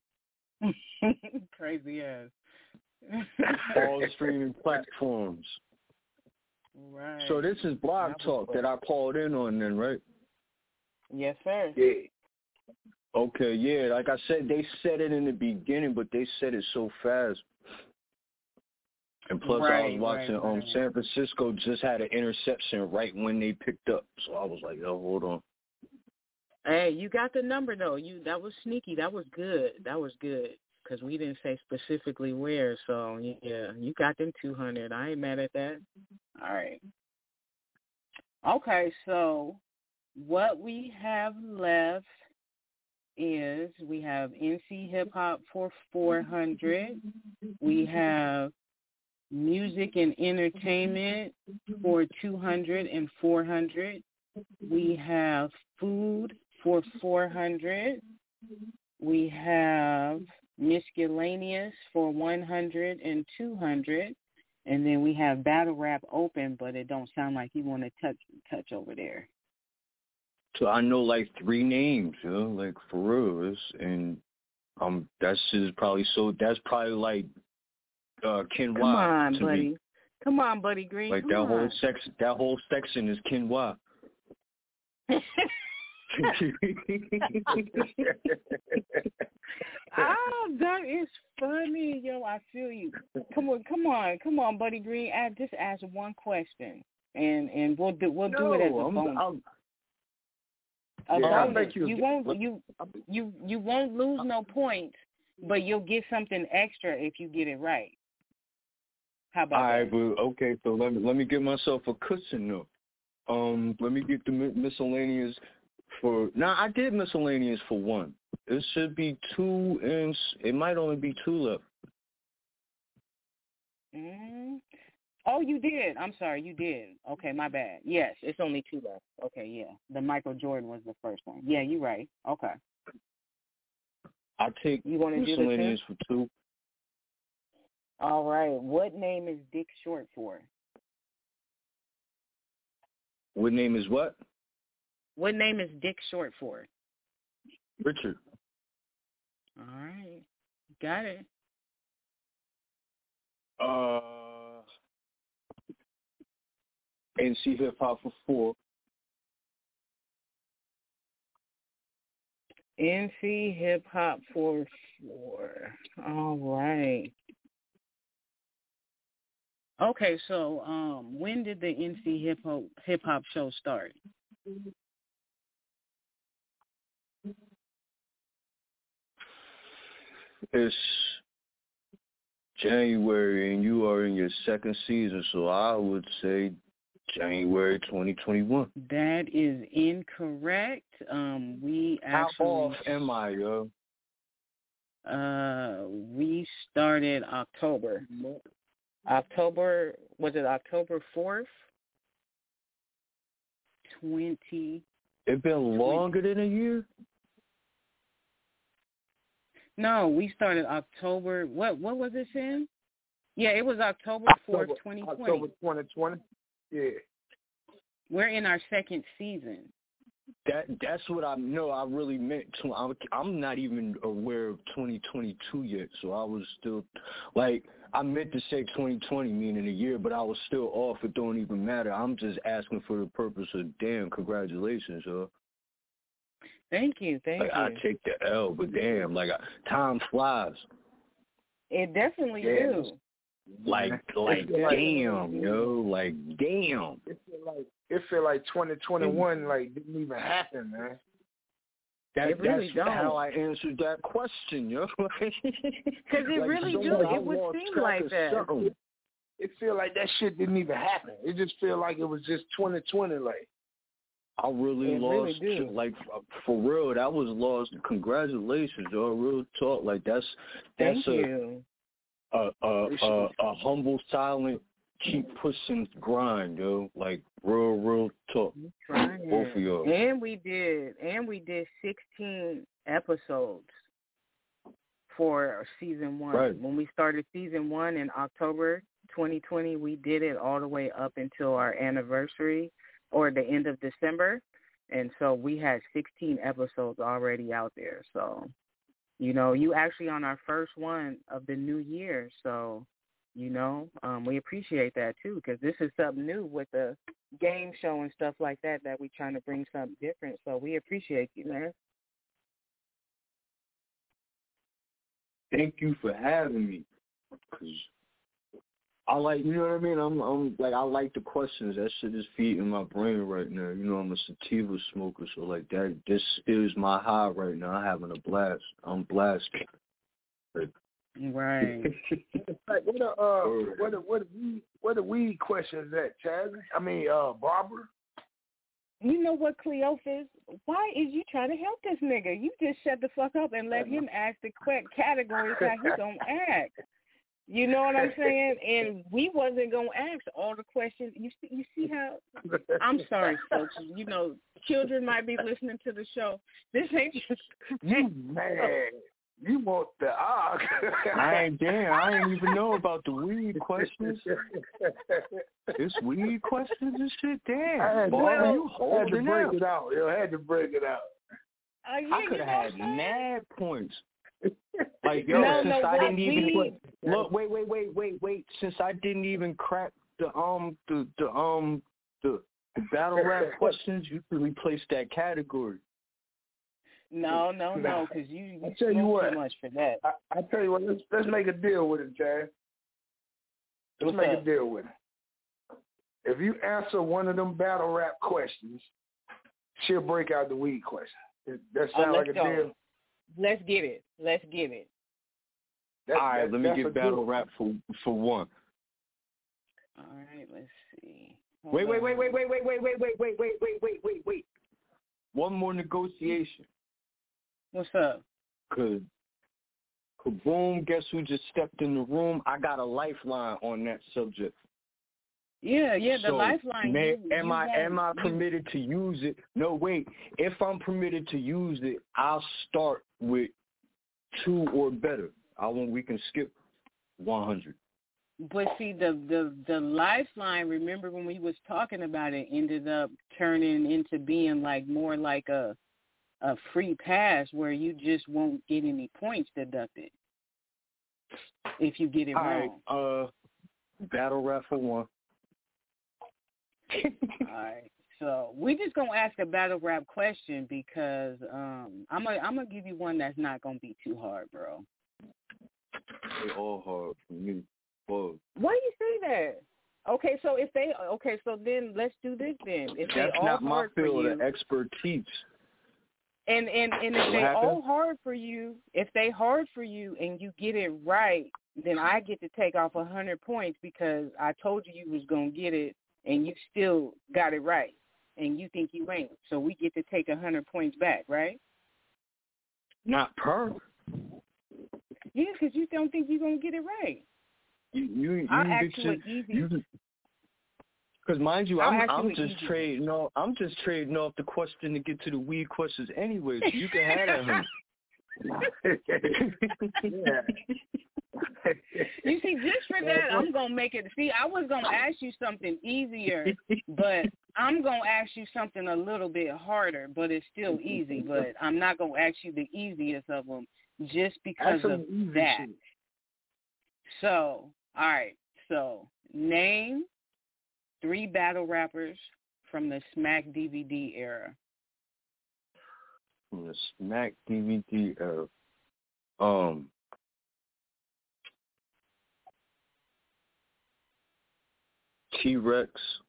Crazy ass. All streaming platforms. Right. So this is Blog Talk that I called in on then, right? Yes, sir. Yeah. Okay, yeah. Like I said, they said it in the beginning, but they said it so fast. And plus, I was watching San Francisco just had an interception right when they picked up. So I was like, yo, hold on. Hey, you got the number, though. That was sneaky. That was good. Because we didn't say specifically where. So, yeah, you got them 200. I ain't mad at that. All right. Okay, so what we have left is we have NC Hip Hop for 400. We have Music and Entertainment for 200 and 400. We have Food for 400. We have Miscellaneous for 100 and 200. And then we have Battle Rap open, but it don't sound like you want to touch over there. So I know like 3 names, like for real. And that's probably like Ken Y. Come on, to buddy. Me. Come on, Buddy Green. Like Come on. that whole section is Ken Y. That is funny, yo. I feel you. Come on, Buddy Green. Just ask one question, and we'll do it as a bonus. You won't lose no points, but you'll get something extra if you get it right. How about that? All right, but okay. So let me get myself a cushion though. Let me get the miscellaneous for. Now I did miscellaneous for 1. It should be 2, and it might only be 2 left. Oh, you did. I'm sorry, you did. Okay, my bad. Yes, it's only 2 left. Okay, yeah. The Michael Jordan was the first one. Yeah, you're right. Okay. I'll take miscellaneous for 2. All right. What name is Dick short for? What name is what? What name is Dick short for? Richard. All right. Got it. NC Hip Hop for 4. NC Hip Hop for 4. All right. Okay, so when did the NC Hip Hop show start? It's January, and you are in your 2nd season, so I would say January 2021. That is incorrect. We actually. How off am I, yo? We started October. Was it October 4th? 20. It been longer than a year? No, we started October. What was it, Sam? Yeah, it was October 4th, 2020. October 2020. Yeah. We're in our 2nd season. That's what I know. I really meant to. I'm not even aware of 2022 yet, so I was still like I meant to say 2020, meaning a year, but I was still off. It don't even matter. I'm just asking for the purpose of damn. Congratulations, yo. Thank you. I take the L, but damn, time flies. It definitely do. Like damn, yo, like damn. It feel like 2021 didn't even happen, man. It really that's don't. how I answered that question, yo. Because it really do. It would seem like that. Something. It feel like that shit didn't even happen. It just feel like it was just 2020, like. I really lost, for real. That was lost. Congratulations, yo. Real talk. Like that's Thank you. A humble, silent, keep pushing grind, yo. Like real talk. Both of y'all. And we did 16 episodes for season 1. Right. When we started season 1 in October 2020, we did it all the way up until our anniversary or the end of December. And so we had 16 episodes already out there. So, you actually on our first one of the new year. So, we appreciate that too, because this is something new with the game show and stuff like that we're trying to bring something different. So we appreciate you, man. Thank you for having me. I like, you know what I mean? I'm like, I like the questions. That shit is feeding my brain right now. I'm a sativa smoker, so like that. This is my high right now. I'm having a blast. I'm blasting. Right. What the weed questions at, Chaz? I mean, Barbara. You know what, Cleophas? Why is you trying to help this nigga? You just shut the fuck up and let him ask the correct categories how he gonna act. You know what I'm saying? And we wasn't going to ask all the questions. You see how – I'm sorry, folks. Children might be listening to the show. This ain't just – You mad. You want the arc. I ain't even know about the weed questions. It's weed questions and shit. Damn, boy, you holding out. I had to break it out. I could have had mad points. Like, yo, I didn't even look. Wait. Since I didn't even crack the battle rap questions, you can replace that category. No, because you I tell you what, too much for that. I tell you what, let's make a deal with it, Chad. Let's make a deal with it. If you answer one of them battle rap questions, she'll break out the weed question. That sound like a deal? Let's get it. All right, let me get battle rap for one. All right, let's see. Wait. One more negotiation. What's up? Cause kaboom, guess who just stepped in the room? I got a lifeline on that subject. Yeah, the lifeline. Am I permitted to use it? No, wait. If I'm permitted to use it, I'll start with 2 or better. We can skip 100. But see, the lifeline, remember when we was talking about it, ended up turning into being more like a free pass where you just won't get any points deducted if you get it wrong. All right, battle rap for one. All right, so we just gonna ask a battle rap question because I'm gonna give you one that's not gonna be too hard, bro. They all hard for me. Whoa. Why do you say that? Okay, so then let's do this then. If that's they all not my hard field for you, of expertise. And if they all hard for you, and you get it right, then I get to take off 100 points because I told you was gonna get it, and you still got it right, and you think you ain't. So we get to take 100 points back, right? Not per. Yeah, because you don't think you're gonna get it right. You I'll ask you an easy. Because mind you, I'm just trading off. I'm just trading off the question to get to the weed questions anyway. So you can have that. You see, just for that, I'm gonna make it. See, I was gonna ask you something easier, but I'm gonna ask you something a little bit harder. But it's still easy. But I'm not gonna ask you the easiest of them just because of that. Shit. So, all right. So, name 3 battle rappers from the Smack DVD era. From the Smack DVD era. T-Rex.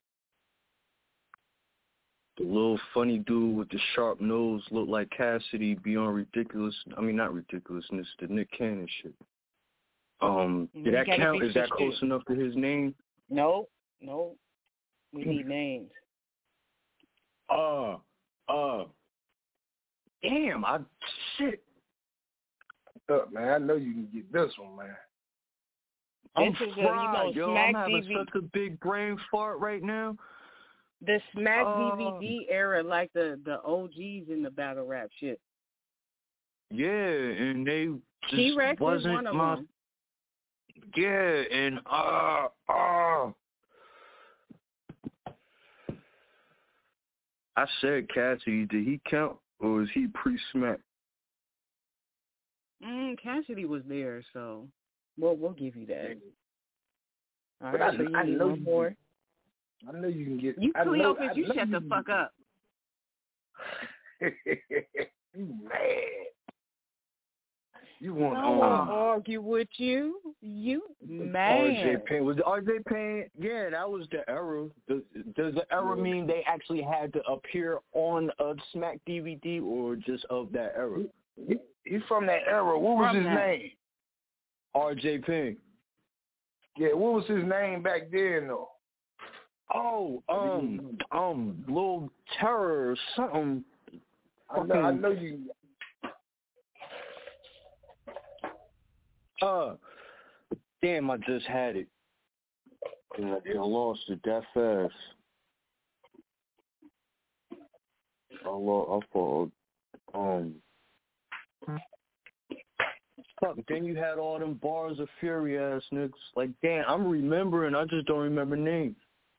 The little funny dude with the sharp nose looked like Cassidy beyond ridiculous. I mean, not ridiculousness, the Nick Cannon shit. Did that count? Is that close enough to his name? No. We need names. Damn, shit. Up, man. I know you can get this one, man. I'm fried, yo. I'm having such a big brain fart right now. The Smack DVD era, like the OGs in the battle rap shit. Yeah, and they just T-Rex wasn't is one of them. Yeah, and I said Cassidy. Did he count, or is he pre-Smack? Cassidy was there, so we'll give you that. All but right, I know more. I know you can get. You Cleopas, you shut the fuck up. You mad? You want I won't argue with you. You mad? RJ Payne was RJ Payne. Yeah, that was the era. Does the era mean they actually had to appear on a Smack DVD or just of that era? He's from that era. What was his name? RJ Payne. Yeah, what was his name back then though? Oh, Lil Terror or something. I know you. Damn, I just had it. I lost it that fast. I thought, fuck. Then you had all them bars of fury ass niggas. Like, damn, I'm remembering. I just don't remember names.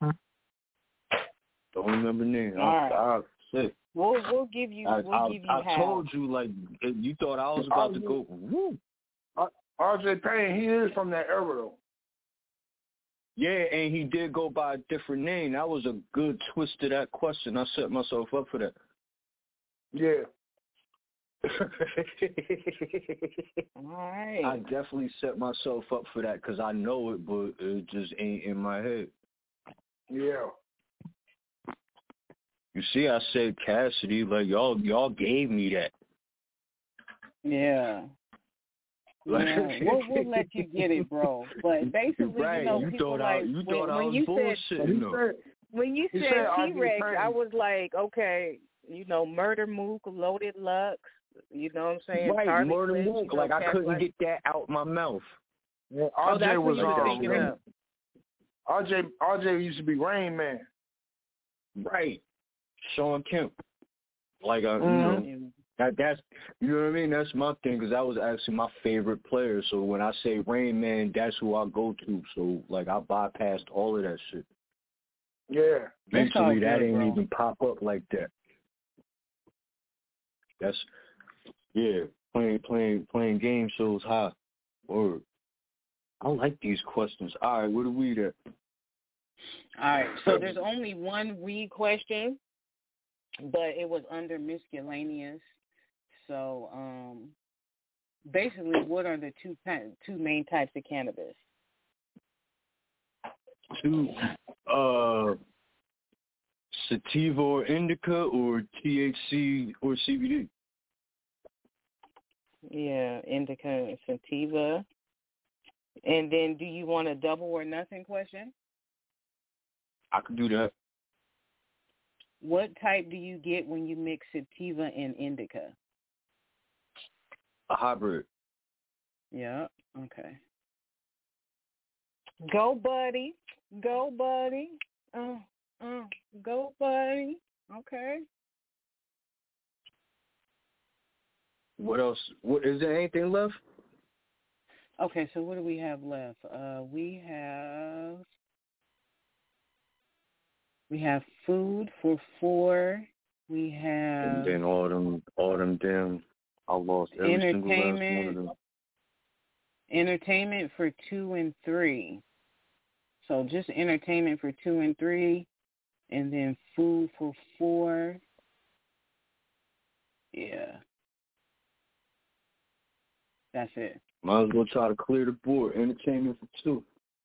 Don't remember names. All right. Sick. We'll give you. We'll give you half. I told you, like, you thought I was about to go. Woo. RJ Payne, he is from that era though. Yeah, and he did go by a different name. That was a good twist to that question. I set myself up for that. Yeah. All right. I definitely set myself up for that because I know it, but it just ain't in my head. Yeah. You see, I said Cassidy. Like, y'all gave me that. Yeah. Yeah, we'll let you get it, bro. But basically, right. you know, you people thought like when you said when you said T-Rex, I was like, okay, you know, Murder Mook, Loaded Lux, you know what I'm saying? Right, Charlie Murder Clips, Mook. you know, Like, I couldn't get that out my mouth. Yeah, RJ was RJ used to be Rain Man. Right. Sean Kemp. Like, you know. That's, you know what I mean? That's my thing, because that was actually my favorite player. So when I say Rain Man, that's who I go to. So, like, I bypassed all of that shit. Yeah. Mentally, that ain't even pop up like that. That's, yeah, playing game shows high. Word. I like these questions. All right, where do we at? All right, so there's only one read question, but it was under miscellaneous. So, basically, what are the two main types of cannabis? Sativa or indica, or THC or CBD? Yeah, indica and sativa. And then, do you want a double or nothing question? I could do that. What type do you get when you mix sativa and indica? A hybrid. Yeah, okay. Go, buddy. Go, buddy. Go, buddy. Okay. What else? What is there anything left? Okay, so what do we have left? We have food for 4. We have and then all them damn. I lost every single last one of them. Entertainment for 2 and 3. So just entertainment for 2 and 3, and then food for 4. Yeah. That's it. Might as well try to clear the board. Entertainment for 2.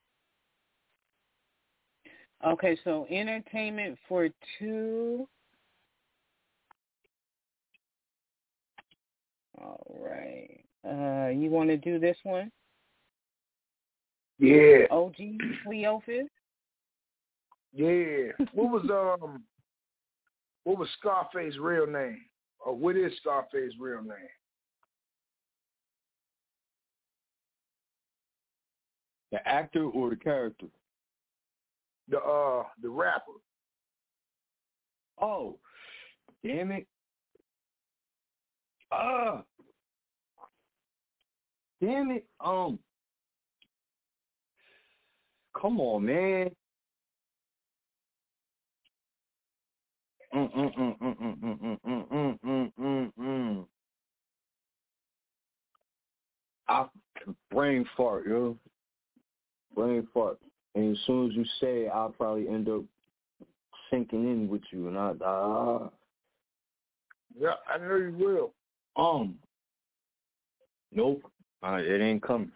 Okay, so entertainment for 2. All right. You want to do this one? Yeah. OG Cleophas? Yeah. What was Scarface's real name? Or what is Scarface's real name? The actor or the character? The rapper. Oh, damn it. Damn it. Come on, man. I brain fart, yo. Brain fart. And as soon as you say it, I'll probably end up sinking in with you, and Yeah, I know you will. Nope. It ain't coming.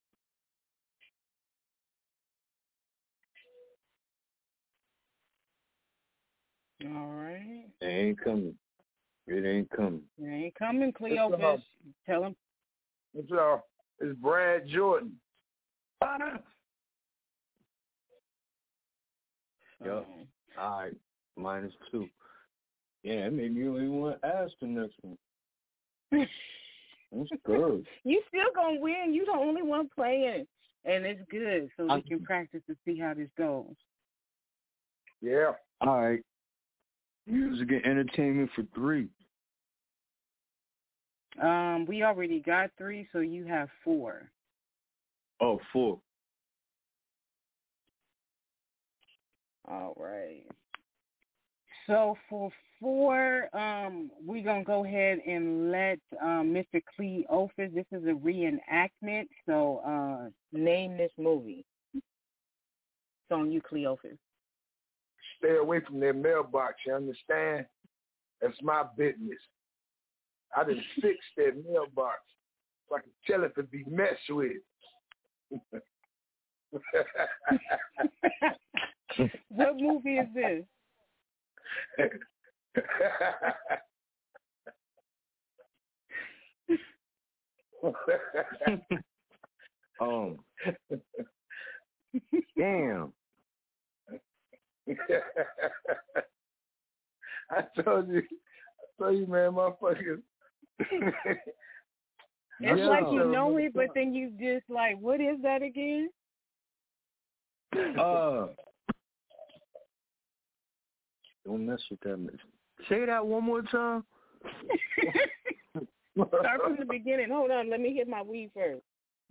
All right. It ain't coming. It ain't coming. It ain't coming, Cleophas. Tell him. It's Brad Jordan. Yep. All right. -2. Yeah, that made me really want to ask the next one. That's good. You still gonna win. You the only one playing, and it's good. So we can practice to see how this goes. Yeah. All right. Music and entertainment for 3. We already got 3, so you have 4. Oh, 4. All right. So for 4, we're going to go ahead and let Mr. Cleophas, this is a reenactment, so name this movie. It's on you, Cleophas. Stay away from that mailbox, you understand? That's my business. I done fixed that mailbox so I can tell if it be messed with. What movie is this? Damn. I told you, man, motherfuckers. It's like you know it, but then you just like, what is that again? Don't mess with that. Say that one more time. Start from the beginning. Hold on, let me hit my weed first.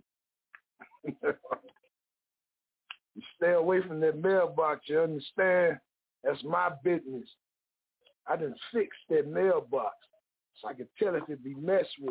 Stay away from that mailbox, you understand? That's my business. I done fixed that mailbox so I can tell if it be messed with.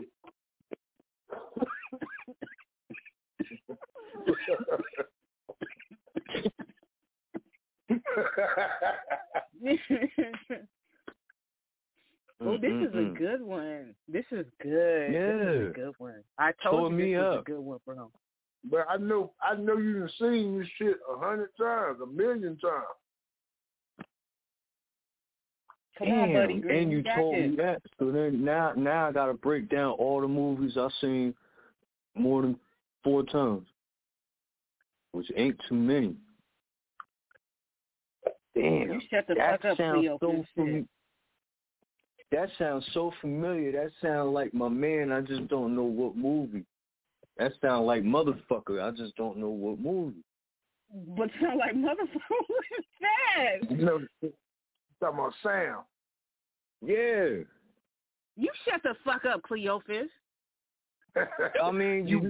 Oh, this is a good one. This is good. Yeah. This is a good one. I told you this was a good one, bro. But I know you done seen this shit 100 times, 1,000,000 times. Come on, buddy. Green. And you told me that. So then now I gotta break down all the movies I've seen more than 4 times, which ain't too many. Damn, you shut the fuck up, Cleo. That sounds so familiar. That sounds like my man. I just don't know what movie. That sounds like motherfucker. I just don't know what movie. But sound like motherfucker. What is that? You know, talking about Sam. Yeah. You shut the fuck up, Cleophas. I mean, you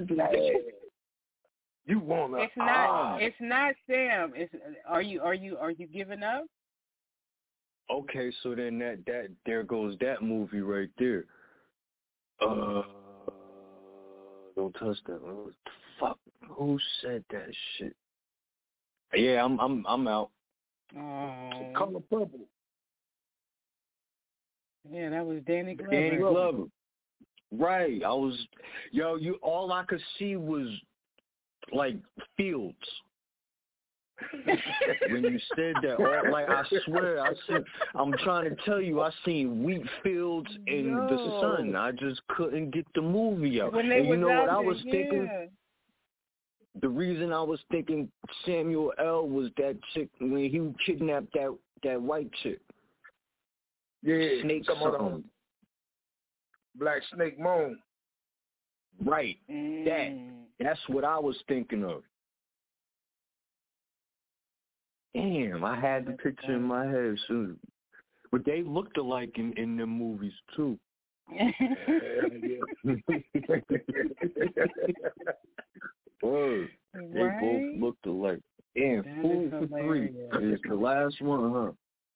wanna? It's not. It's not Sam. It's are you giving up? Okay, so then that there goes that movie right there. Don't touch that. Fuck. Who said that shit? Yeah, I'm out. Color Purple. Yeah, that was Danny Glover. Danny Glover. Right. All I could see was like fields. When you said that, I swear, I'm trying to tell you, I seen wheat fields in the sun. I just couldn't get the movie out. And you know what I was thinking? The reason I was thinking Samuel L. was that chick when he kidnapped that white chick. Yeah, Snake something. Black Snake Moan. Right. That's what I was thinking of. Damn, I had the picture in my head soon. But they looked alike in them movies too. Word. They both looked alike. And Food for 3 is the last one,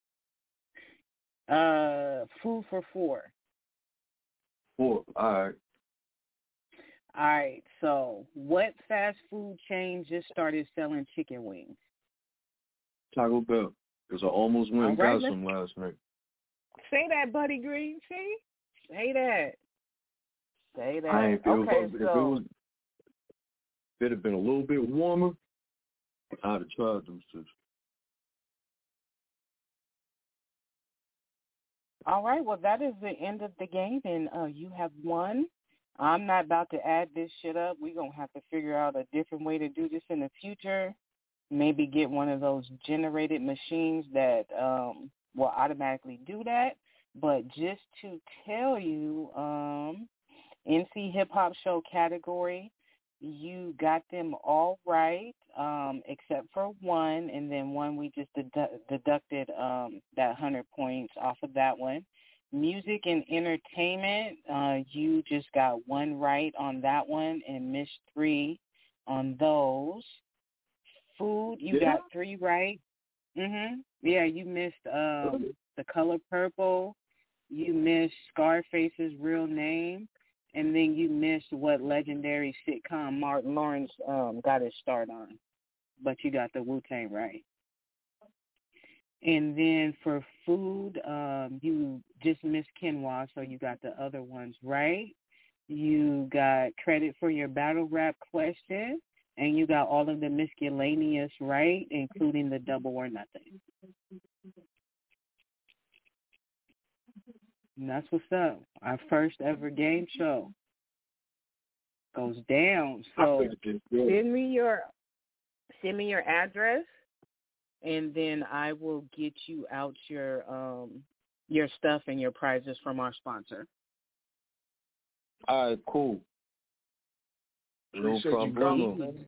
huh? Food for 4. 4, all right, so what fast food chain just started selling chicken wings? Taco Bell, because I almost went and got some last night. Say that, Buddy Green. See? Say that. Say that. I ain't feel okay, if so it had been a little bit warmer, I'd have tried them shit. All right, well, that is the end of the game, and you have won. I'm not about to add this shit up. We're going to have to figure out a different way to do this in the future. Maybe get one of those generated machines that will automatically do that. But just to tell you, NC Hip Hop Show category, you got them all right, except for one, and then one we just deducted that 100 points off of that one. Music and entertainment, you just got 1 right on that one and missed 3 on those. Food, you got 3 right. Yeah, you missed The Color Purple. You missed Scarface's real name. And then you missed what legendary sitcom Martin Lawrence got his start on. But you got the Wu-Tang right. And then for food, you just missed quinoa, so you got the other ones right. You got credit for your battle rap question, and you got all of the miscellaneous right, including the double or nothing. And that's what's up. Our first ever game show goes down. So send me your address, and then I will get you out your stuff and your prizes from our sponsor. All right, cool. No problem.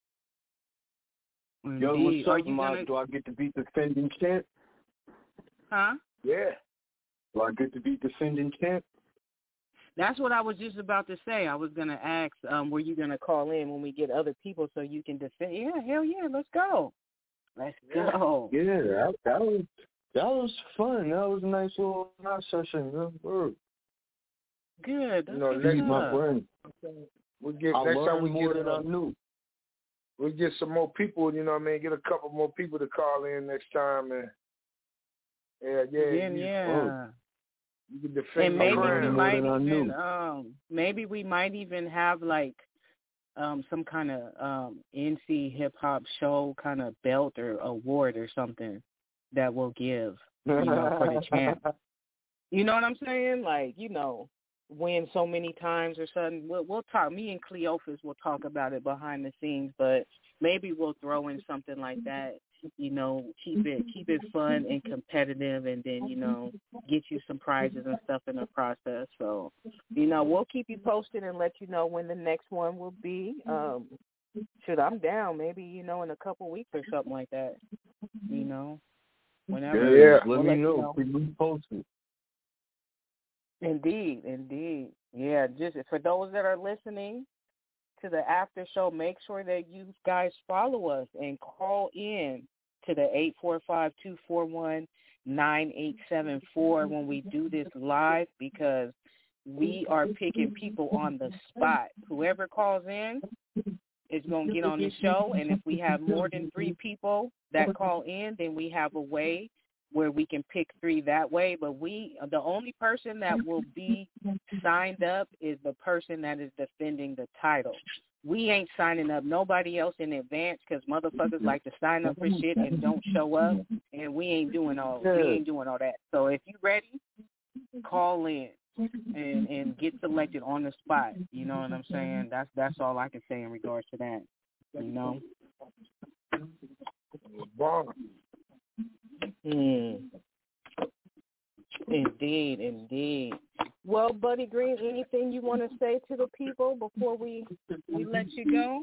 Yo, what's up, Mike? Do I get to be defending champ? Huh? Yeah. Do I get to be defending champ? That's what I was just about to say. I was going to ask, were you going to call in when we get other people so you can defend? Yeah, hell yeah, let's go. Let's go. Yeah, that was fun. That was a nice little night session. Good. My friend. We'll get I next time we more get than I knew. We'll get some more people. You know what I mean? Get a couple more people to call in next time, and you can defend. And maybe we might even have like some kind of NC hip hop show kind of belt or award or something that we'll give, for the champ. You know what I'm saying? Like, win so many times or something. We'll talk. Me and Cleophas will talk about it behind the scenes, but maybe we'll throw in something like that. Keep it fun and competitive, and then get you some prizes and stuff in the process. So, we'll keep you posted and let you know when the next one will be. I'm down. Maybe in a couple weeks or something like that. Whenever. Yeah. Let me know. Keep me posted. Indeed. Yeah, just for those that are listening to the after show, make sure that you guys follow us and call in to the 845-241-9874 when we do this live, because we are picking people on the spot. Whoever calls in is going to get on the show, and if we have more than 3 people that call in, then we have a way where we can pick 3 that way. But the only person that will be signed up is the person that is defending the title. We ain't signing up nobody else in advance, because motherfuckers like to sign up for shit and don't show up, and we ain't doing all that. So if you ready, call in and get selected on the spot. You know what I'm saying? That's all I can say in regards to that. Indeed. Well, Buddy Green, anything you want to say to the people before we let you go?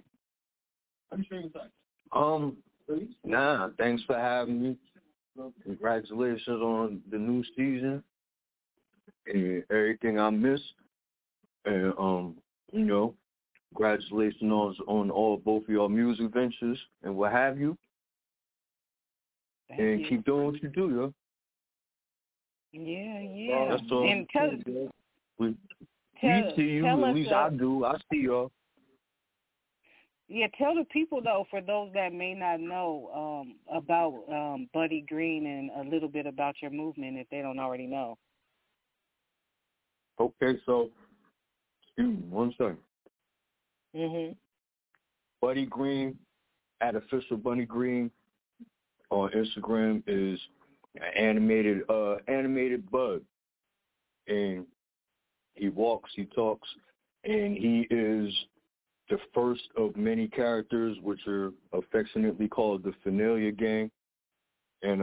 Nah, thanks for having me. Congratulations on the new season and everything I missed. And congratulations on both of your music ventures and what have you. Thank you. Keep doing what you do, yo. Yeah. That's all. And we see you, at least I do. I see y'all. Yeah, tell the people, though, for those that may not know about Buddy Green and a little bit about your movement if they don't already know. Okay, so, excuse me, 1 second. Buddy Green, at Official Buddy Green on Instagram is animated bud, and he walks, he talks, and he is the first of many characters which are affectionately called the Finalia Gang. And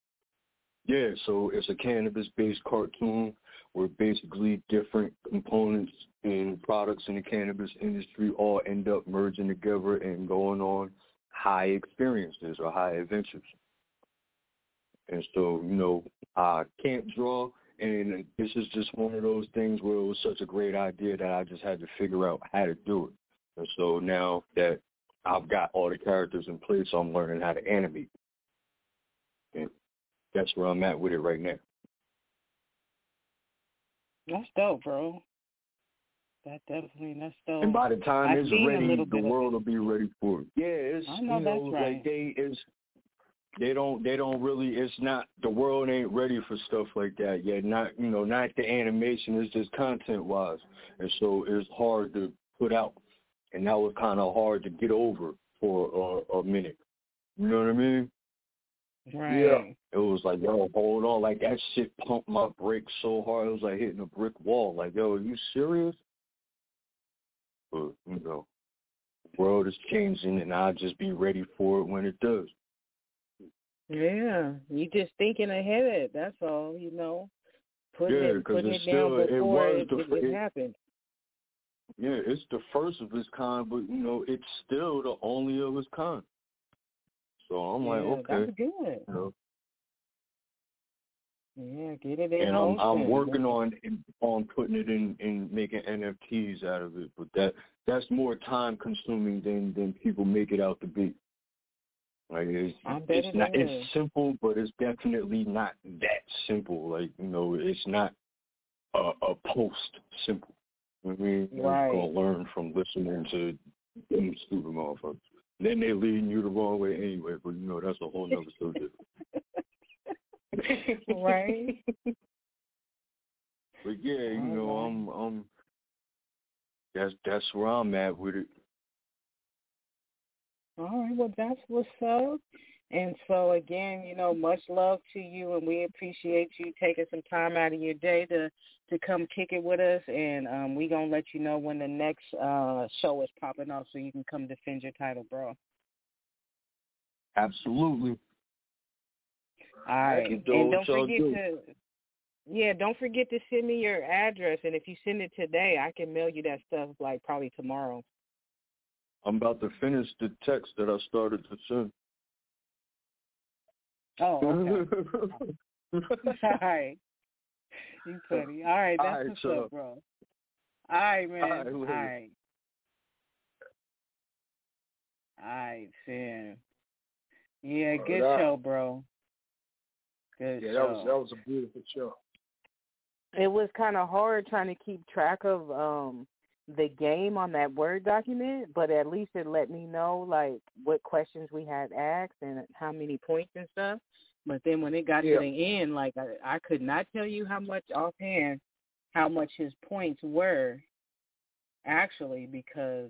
so it's a cannabis-based cartoon where basically different components and products in the cannabis industry all end up merging together and going on high experiences or high adventures. And so, I can't draw And this is just one of those things where it was such a great idea that I just had to figure out how to do it. And so now that I've got all the characters in place, I'm learning how to animate. And that's where I'm at with it right now. That's dope, bro. That's dope. And by the time it's ready, the world will be ready for it. Yeah, it's I know that's right. like they don't really, it's not, the world ain't ready for stuff like that yet. Not the animation, it's just content wise. And so it's hard to put out. And that was kind of hard to get over for a minute. You know what I mean? Right. Yeah. It was like, yo, hold on. Like, that shit pumped my brakes so hard. It was like hitting a brick wall. Like, yo, are you serious? But, the world is changing, and I'll just be ready for it when it does. Yeah. You just thinking ahead. That's all, Putting it down before it happened. Yeah, it's the first of its kind, but, it's still the only of its kind. So I'm like, okay. That's good. Yeah, get it in. And I'm working on putting it in making NFTs out of it, but that's more time consuming than people make it out to be. Like it's simple, but it's definitely not that simple. Like, it's not a post simple. You know what I mean? Right. You're gonna learn from listening to them stupid motherfuckers. Then they're leading you the wrong way anyway, but that's a whole nother subject. Right. But yeah, I'm that's where I'm at with it. All right, well that's what's up. And so again, much love to you, and we appreciate you taking some time out of your day to come kick it with us, and we're going to let you know when the next show is popping off so you can come defend your title, bro. Absolutely. All right. And don't forget to send me your address, and if you send it today, I can mail you that stuff like probably tomorrow. I'm about to finish the text that I started to send. Oh, okay. All right. You funny. All right, that's what's up, bro. All right, man. All right. All right, Sam. Yeah, good show, bro. Good show. Yeah, that was a beautiful show. It was kind of hard trying to keep track of the game on that Word document, but at least it let me know, like, what questions we had asked and how many points and stuff. But then when it got to the end, like, I could not tell you how much offhand, how much his points were, actually, because,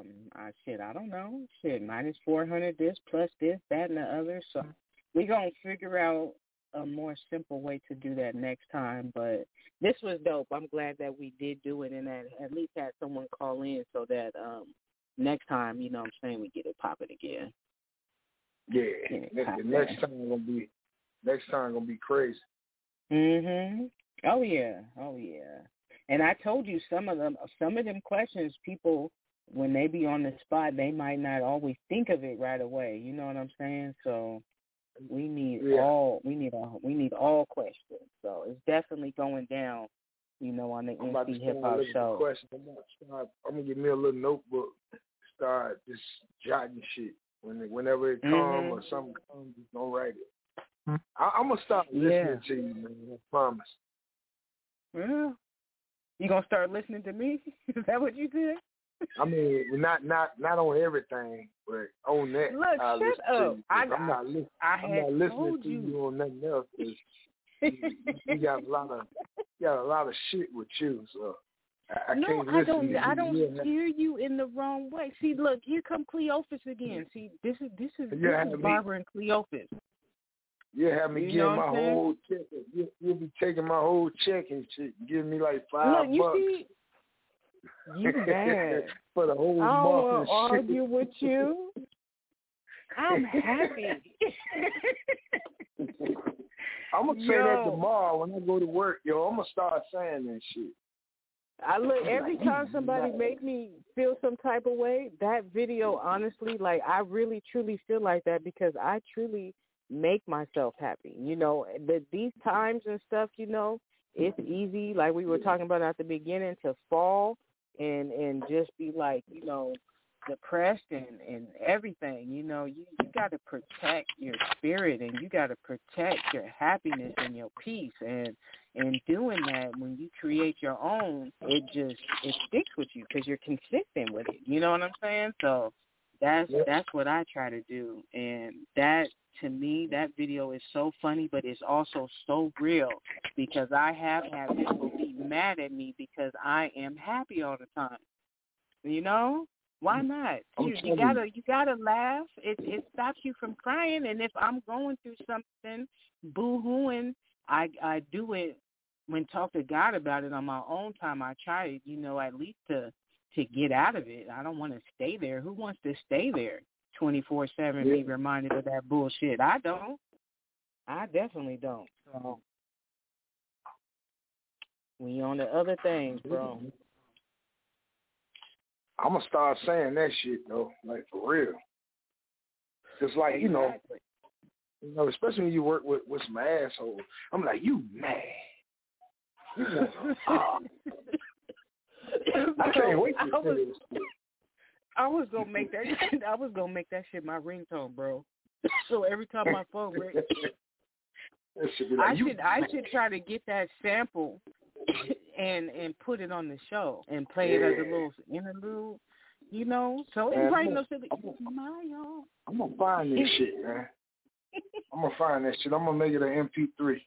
I don't know. Minus 400 this, plus this, that, and the other. So we're going to figure out a more simple way to do that next time. But this was dope. I'm glad that we did do it and that at least had someone call in so that next time, we get it popping again. Yeah, next time gonna be crazy. Mhm. Oh yeah. And I told you some of them questions, people when they be on the spot, they might not always think of it right away. You know what I'm saying? So we need all questions. So it's definitely going down, on the NC Hip Hop Show. I'm gonna give me a little notebook, start just jotting shit. Whenever it comes or something comes, just don't write it. I'm gonna start listening to you, man. I promise. Yeah. You gonna start listening to me? Is that what you said? I mean, not on everything, but on that. Look, shut up. I'm not listening to you on nothing else. You got a lot of shit with you, so I can't listen. I don't hear you in the wrong way. See, look, here come Cleophas again. See, this is Barbara and Cleophas. You have me give my whole check. You'll be taking my whole check and shit, giving me like $5. See, you mad for the whole month. I don't want to argue with you. I'm happy. I'm gonna say that tomorrow when I go to work, I'm gonna start saying that shit. I look every time somebody make me feel some type of way. That video, honestly, like I really truly feel like that because I truly make myself happy. These times and stuff, it's easy, like we were talking about at the beginning, to fall and just be like, you know, depressed and everything. You know, you got to protect your spirit, and you got to protect your happiness and your peace. And in doing that, when you create your own, it sticks with you because you're consistent with it. You know what I'm saying? So that's what I try to do. And that, to me, that video is so funny, but it's also so real, because I have had people be mad at me because I am happy all the time. You know? Why not? You gotta laugh. It stops you from crying. And if I'm going through something, boo-hooing, I do it when talk to God about it on my own time. I try, you know, at least to get out of it. I don't want to stay there. Who wants to stay there 24/7? Be reminded of that bullshit. I don't. I definitely don't. So we on the other things, bro. I'm going to start saying that shit, though, like, for real. It's like, you know, especially when you work with some assholes. I'm like, you mad. I can't wait to say this. I was gonna make that shit my ringtone, bro. So every time my phone rings, I should try to get that sample and put it on the show and play it as a little interlude, you know. So everybody knows that I'm gonna find this shit, man. I'm gonna find that shit. I'm gonna make it an MP3.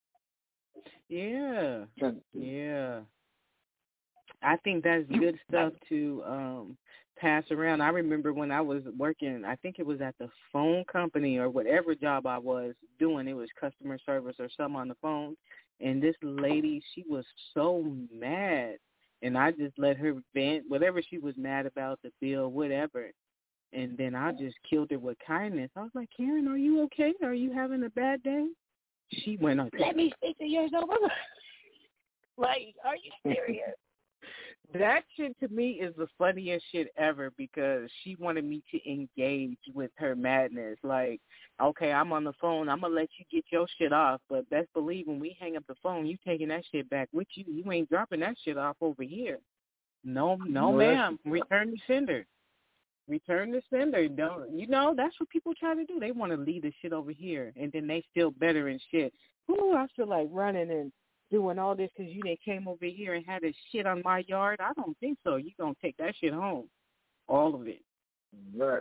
Yeah. I think that's good stuff to pass around. I remember when I was working, I think it was at the phone company or whatever job I was doing. It was customer service or something on the phone. And this lady, she was so mad. And I just let her vent, whatever she was mad about, the bill, whatever. And then I just killed her with kindness. I was like, Karen, are you okay? Are you having a bad day? She went on, let me speak to yours over. Like, are you serious? That shit to me is the funniest shit ever, because she wanted me to engage with her madness. Like, okay, I'm on the phone. I'm going to let you get your shit off. But best believe when we hang up the phone, you taking that shit back with you. You ain't dropping that shit off over here. No, ma'am. Return the sender. Return the sender. Don't, you know, that's what people try to do. They want to leave the shit over here, and then they still better and shit. Ooh, I feel like running and doing all this because you done came over here and had this shit on my yard. I don't think so. You going to take that shit home. All of it. Right.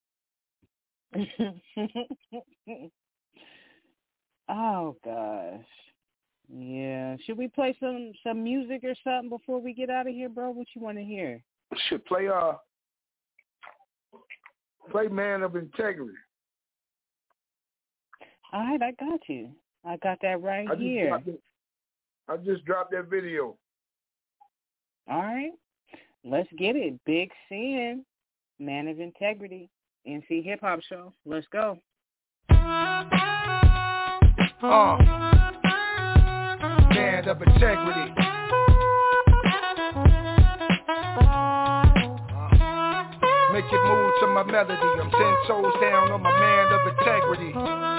Oh, gosh. Yeah. Should we play some music or something before we get out of here, bro? What you want to hear? Should play Man of Integrity. All right, I got you. I got that right here. I just dropped that video. All right. Let's get it. Big Sin, Man of Integrity, NC Hip Hop Show. Let's go. Man of Integrity. Make it move to my melody. I'm 10 toes down on my Man of Integrity.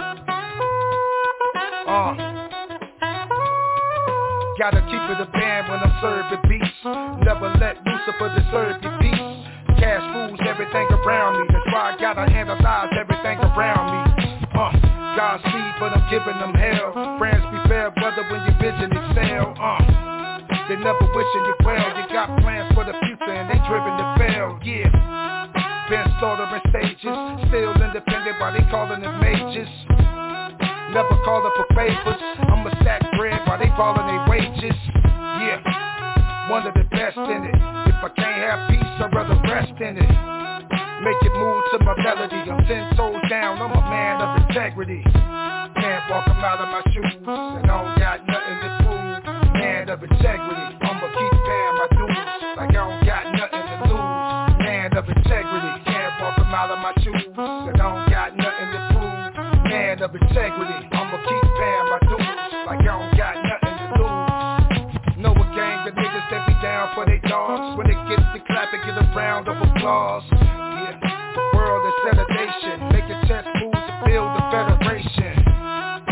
Gotta keep it a band when I'm serving beats. Never let Lucifer disturb your peace. Cash rules everything around me. That's why I gotta analyze everything around me. God see, but I'm giving them hell. Friends be fair, brother, when your vision excel. They never wishing you well. You got plans for the future and they driven to fail. Yeah. Been slaughtering stages, still independent while they calling it majors. Never calling for favors. I'ma stack bread while they balling their wages. Yeah, one of the best in it. If I can't have peace, I'd rather rest in it. Make it move to my melody. I'm 10 toes down, I'm a man of integrity. Can't walk them out of my shoes, and I don't got nothing to prove. Man of integrity, I'ma keep paying my dues, like I don't got nothing to lose. Man of integrity, can't walk them out of my shoes, and I don't got nothing to prove. Man of integrity, I'ma keep paying my dues, like I don't got nothing to lose. Know a gang of niggas that be down for they dogs. When it gets to clap and get a round of applause. Yeah, the world is celebration. Make your chest move to build a federation.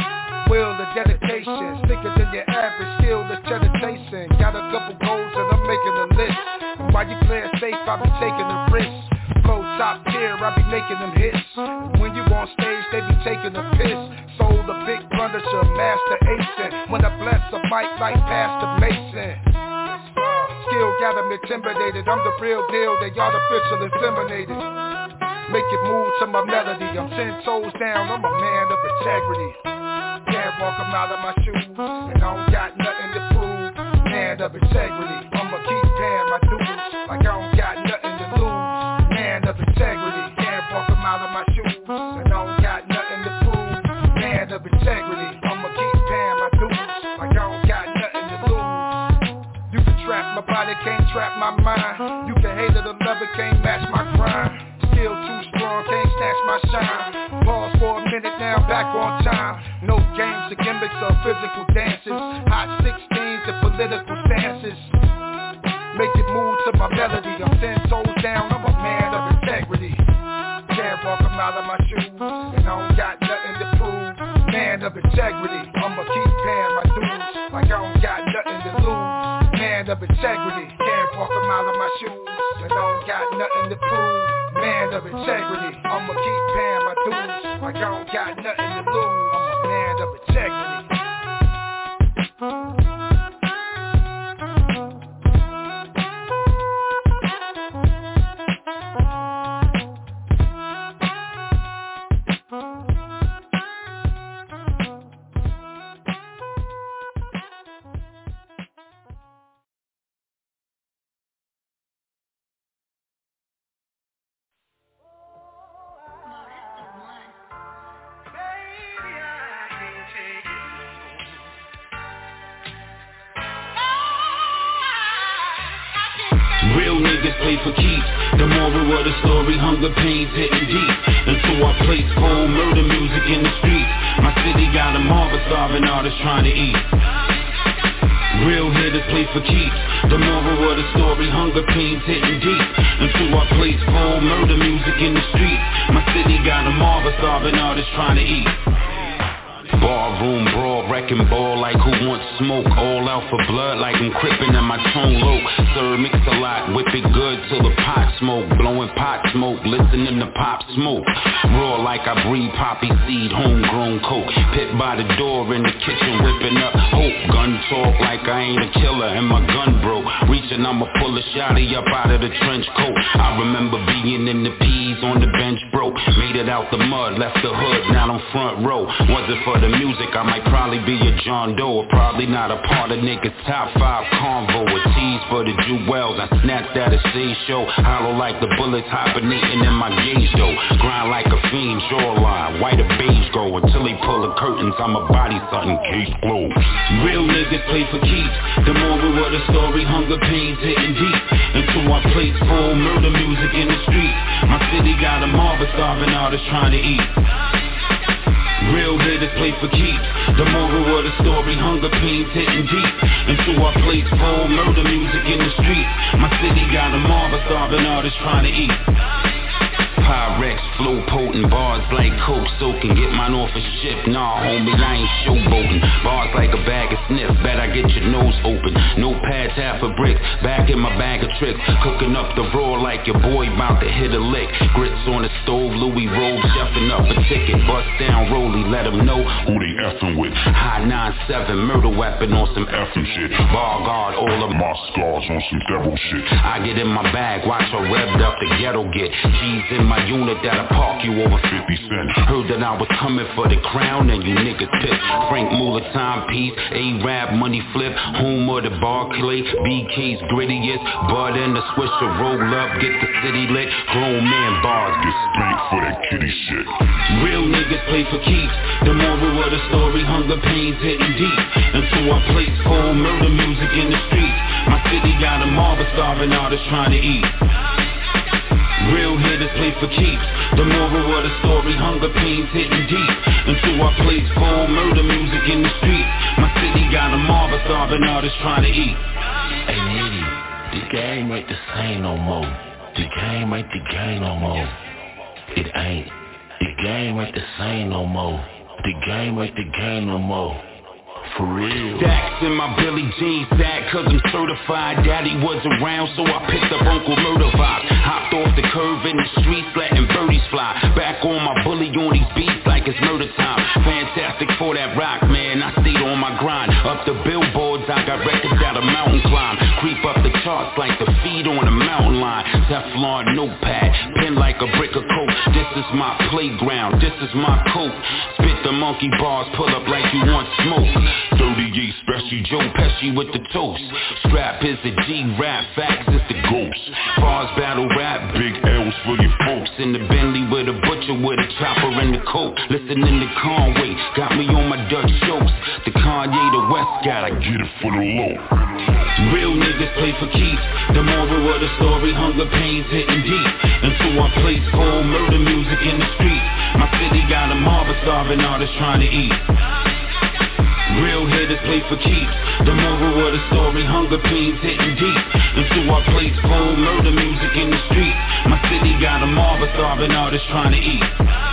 will, the dedication. Thicker than your average, still the cheddar tasting. Got a couple goals and I'm making a list. And while you playing safe, I be taking a risk. Flow top tier, I be making them hits. When you on stage, they be taking a piss. Sold a big furniture, master acing. When I bless a mic like Pastor Mason. Skill got them intimidated. I'm the real deal, they artificial inseminated. Make it move to my melody. I'm 10 toes down, I'm a man of integrity. Can't walk them out of my shoes, and I don't got nothing to prove. Man of integrity, I'ma keep paying my dues like I don't got nothing to lose. Man of integrity, can't walk them out of my shoes, and I don't got nothing to prove. Man of integrity, I'ma keep paying my dues like I don't got nothing to lose. You can trap my body, can't trap my mind. You can hate it or love it, can't match my grind. Still too strong, can't snatch my shine. Pause for a minute now, back on time. No games or gimmicks or physical dances. Hot 16s and political stances. Make it move to my melody. I'm 10 toes down, I'm a man of integrity. Can't walk them out of my shoes, and I don't got nothing to prove. Man of integrity, I'ma keep paying my dues like I don't got nothing to lose. Man of integrity, can't walk them out of my shoes, and I don't got nothing to prove. Man of integrity, I'ma keep paying my dues like I don't got nothing to lose. I'm a man of integrity. Real niggas play for keeps. The moral of the story, hunger pains hitting deep. Until our plates full, murder music in the streets. My city got a marvel starving artists trying to eat. Real hitters play for keeps. The moral of the story, hunger pains hitting deep. Until our plates full, murder music in the streets. My city got a marvel starving artists trying to eat. Barroom brawl, wrecking ball like who wants smoke. All out for blood like I'm crippin' and my tone low. Sir, mix a lot, whip it good till the pot smoke. Blowing pot smoke, listening to pop smoke. Raw like I breathe poppy seed, homegrown coke. Pit by the door in the kitchen, whipping up hope. Gun talk like I ain't a killer and my gun broke. Reaching, I'ma pull a shotty up out of the trench coat. I remember being in the peas on the bench broke. Made it out the mud, left the hood, now I'm front row. Wasn't for the music, I might probably be a John Doe. Or probably not a part of niggas' top 5 convo. A tease for the jewels, I snatched at a stage show. Hollow like the bullets hibernating in my gauge though. Grind like a fiend, jawline, white or beige go. Until they pull the curtains, I'ma body something, case closed. Real niggas play for keeps. The moral of the story, hunger pains hitting deep. Until our plates full, murder music in the streets. My city got a marvel starving artists trying to eat. Real hitters play for keeps. The moral of the story, hunger pains hitting deep. Until our plates full, murder music in the streets. My city got a marvel starving artists trying to eat. Pyrex, flow potent, bars like coke soaking. Get mine off a ship, nah homie, I ain't showboating. Bars like a bag of sniff, bet I get your nose open. No pads, half a brick, back in my bag of tricks. Cooking up the raw like your boy bout to hit a lick. Grits on the stove, Louis Robe, chefing up a ticket. Bust down Rolly, let them know who they effing with. High 9-7, murder weapon on some effing shit. Bar guard, all of my scars on some devil shit. I get in my bag, watch her revved up, the ghetto get. G's in my unit that'll park you over 50 cents. Heard that I was coming for the crown and you niggas pissed. Frank Muller timepiece, A-Rap money flip, home of the Barclay, BK's grittiest, Bud and the Swisher roll up, get the city lit. Grown man bars get spanked for that kitty shit. Real niggas play for keeps. The moral of the story, hunger pains hitting deep. Until our plates full, murder music in the streets. My city got a marvel starving artists trying to eat. Real hitters play for keeps. The moral of the story, hunger pains hitting deep. Until our plates full, murder music in the streets. My city got a marvel starving artists trying to eat. Hey nigga, the game ain't the same no more. The game ain't the game no more. It ain't. The game ain't the same no more. The game ain't the game no more. For real. Stacks in my Billy Jean sack, cause I'm certified. Daddy was around, so I picked up Uncle Murder vibes. Hopped off the curve in the streets, letting birdies fly. Back on my bully on these beats like it's murder time. Fantastic for that rock, man, I stayed on my grind. Up the billboards, I got records out of mountain climb. Creep up the charts like the feet on a mountain line. Teflon notepad, pen like a brick of coke. This is my playground, this is my coat. Spit the monkey bars, pull up like you want smoke. 38 special Joe Pesci with the toast. Strap is a G-rap, facts is the ghost. Bars battle rap, big L's for your folks. In the Bentley with a butcher with a chopper and the coat. Listening to Conway, got me on my Dutch jokes. The Kanye, the West got, I get it for the low. Real niggas play for keeps. The moral of the story, hunger pains hitting deep. Until I place cold murder music in the streets. My city got a mob of starving artists trying to eat. Real hitters play for keeps. The moral of the story, hunger pains hitting deep. Until I place cold murder music in the streets. My city got a mob of starving artists trying to eat.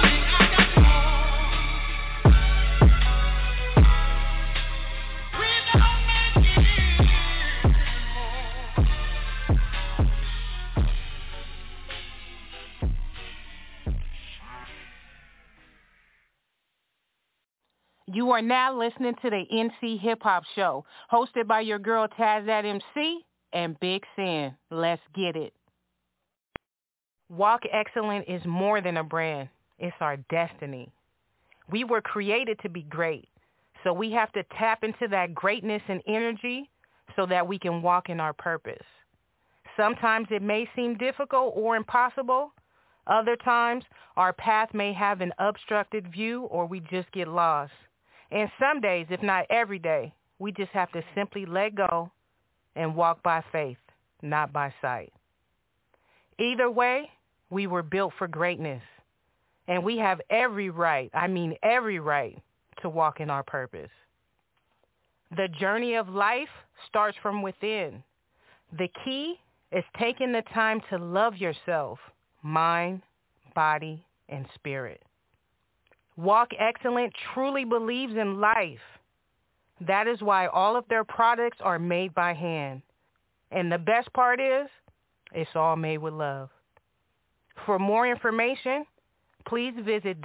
You are now listening to the NC Hip Hop Show, hosted by your girl Tazat MC and Big Sin. Let's get it. Walk Excellent is more than a brand. It's our destiny. We were created to be great, so we have to tap into that greatness and energy so that we can walk in our purpose. Sometimes it may seem difficult or impossible. Other times, our path may have an obstructed view or we just get lost. And some days, if not every day, we just have to simply let go and walk by faith, not by sight. Either way, we were built for greatness, and we have every right, to walk in our purpose. The journey of life starts from within. The key is taking the time to love yourself, mind, body, and spirit. Walk Excellent truly believes in life. That is why all of their products are made by hand. And the best part is, it's all made with love. For more information, please visit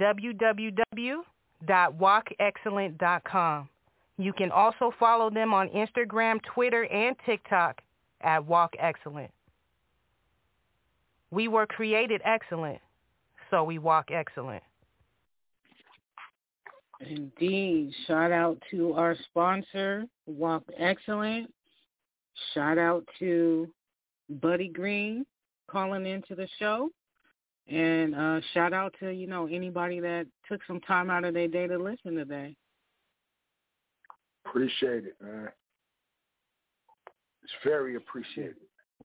www.walkexcellent.com. You can also follow them on Instagram, Twitter, and TikTok at Walk Excellent. We were created excellent, so we walk excellent. Indeed. Shout out to our sponsor, Walk Excellent. Shout out to Buddy Green calling into the show. And shout out to, anybody that took some time out of their day to listen today. Appreciate it, man. It's very appreciated.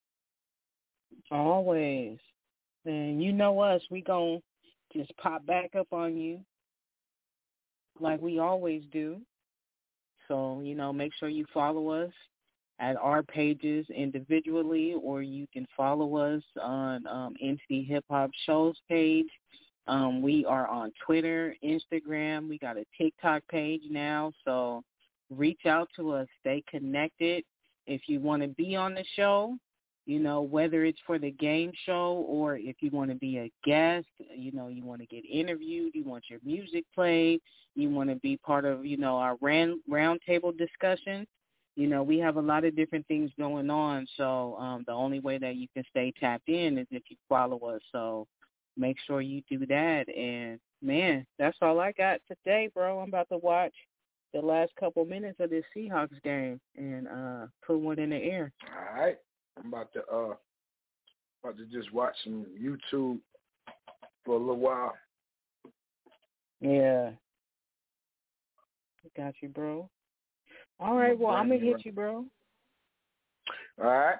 Always. And you know us, we gon' just pop back up on you like we always do. So, make sure you follow us at our pages individually, or you can follow us on NC Hip Hop Show's page. We are on Twitter, Instagram. We got a TikTok page now, so reach out to us. Stay connected. If you want to be on the show, whether it's for the game show or if you want to be a guest, you want to get interviewed, you want your music played, you want to be part of, our roundtable discussion. We have a lot of different things going on, so the only way that you can stay tapped in is if you follow us. So make sure you do that. And, man, that's all I got today, bro. I'm about to watch the last couple minutes of this Seahawks game and put one in the air. All right. I'm about to just watch some YouTube for a little while. Yeah. Got you, bro. All right, well, I'm going to hit you, bro. All right.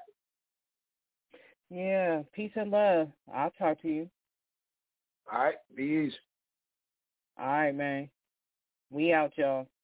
Yeah, peace and love. I'll talk to you. All right, be easy. All right, man. We out, y'all.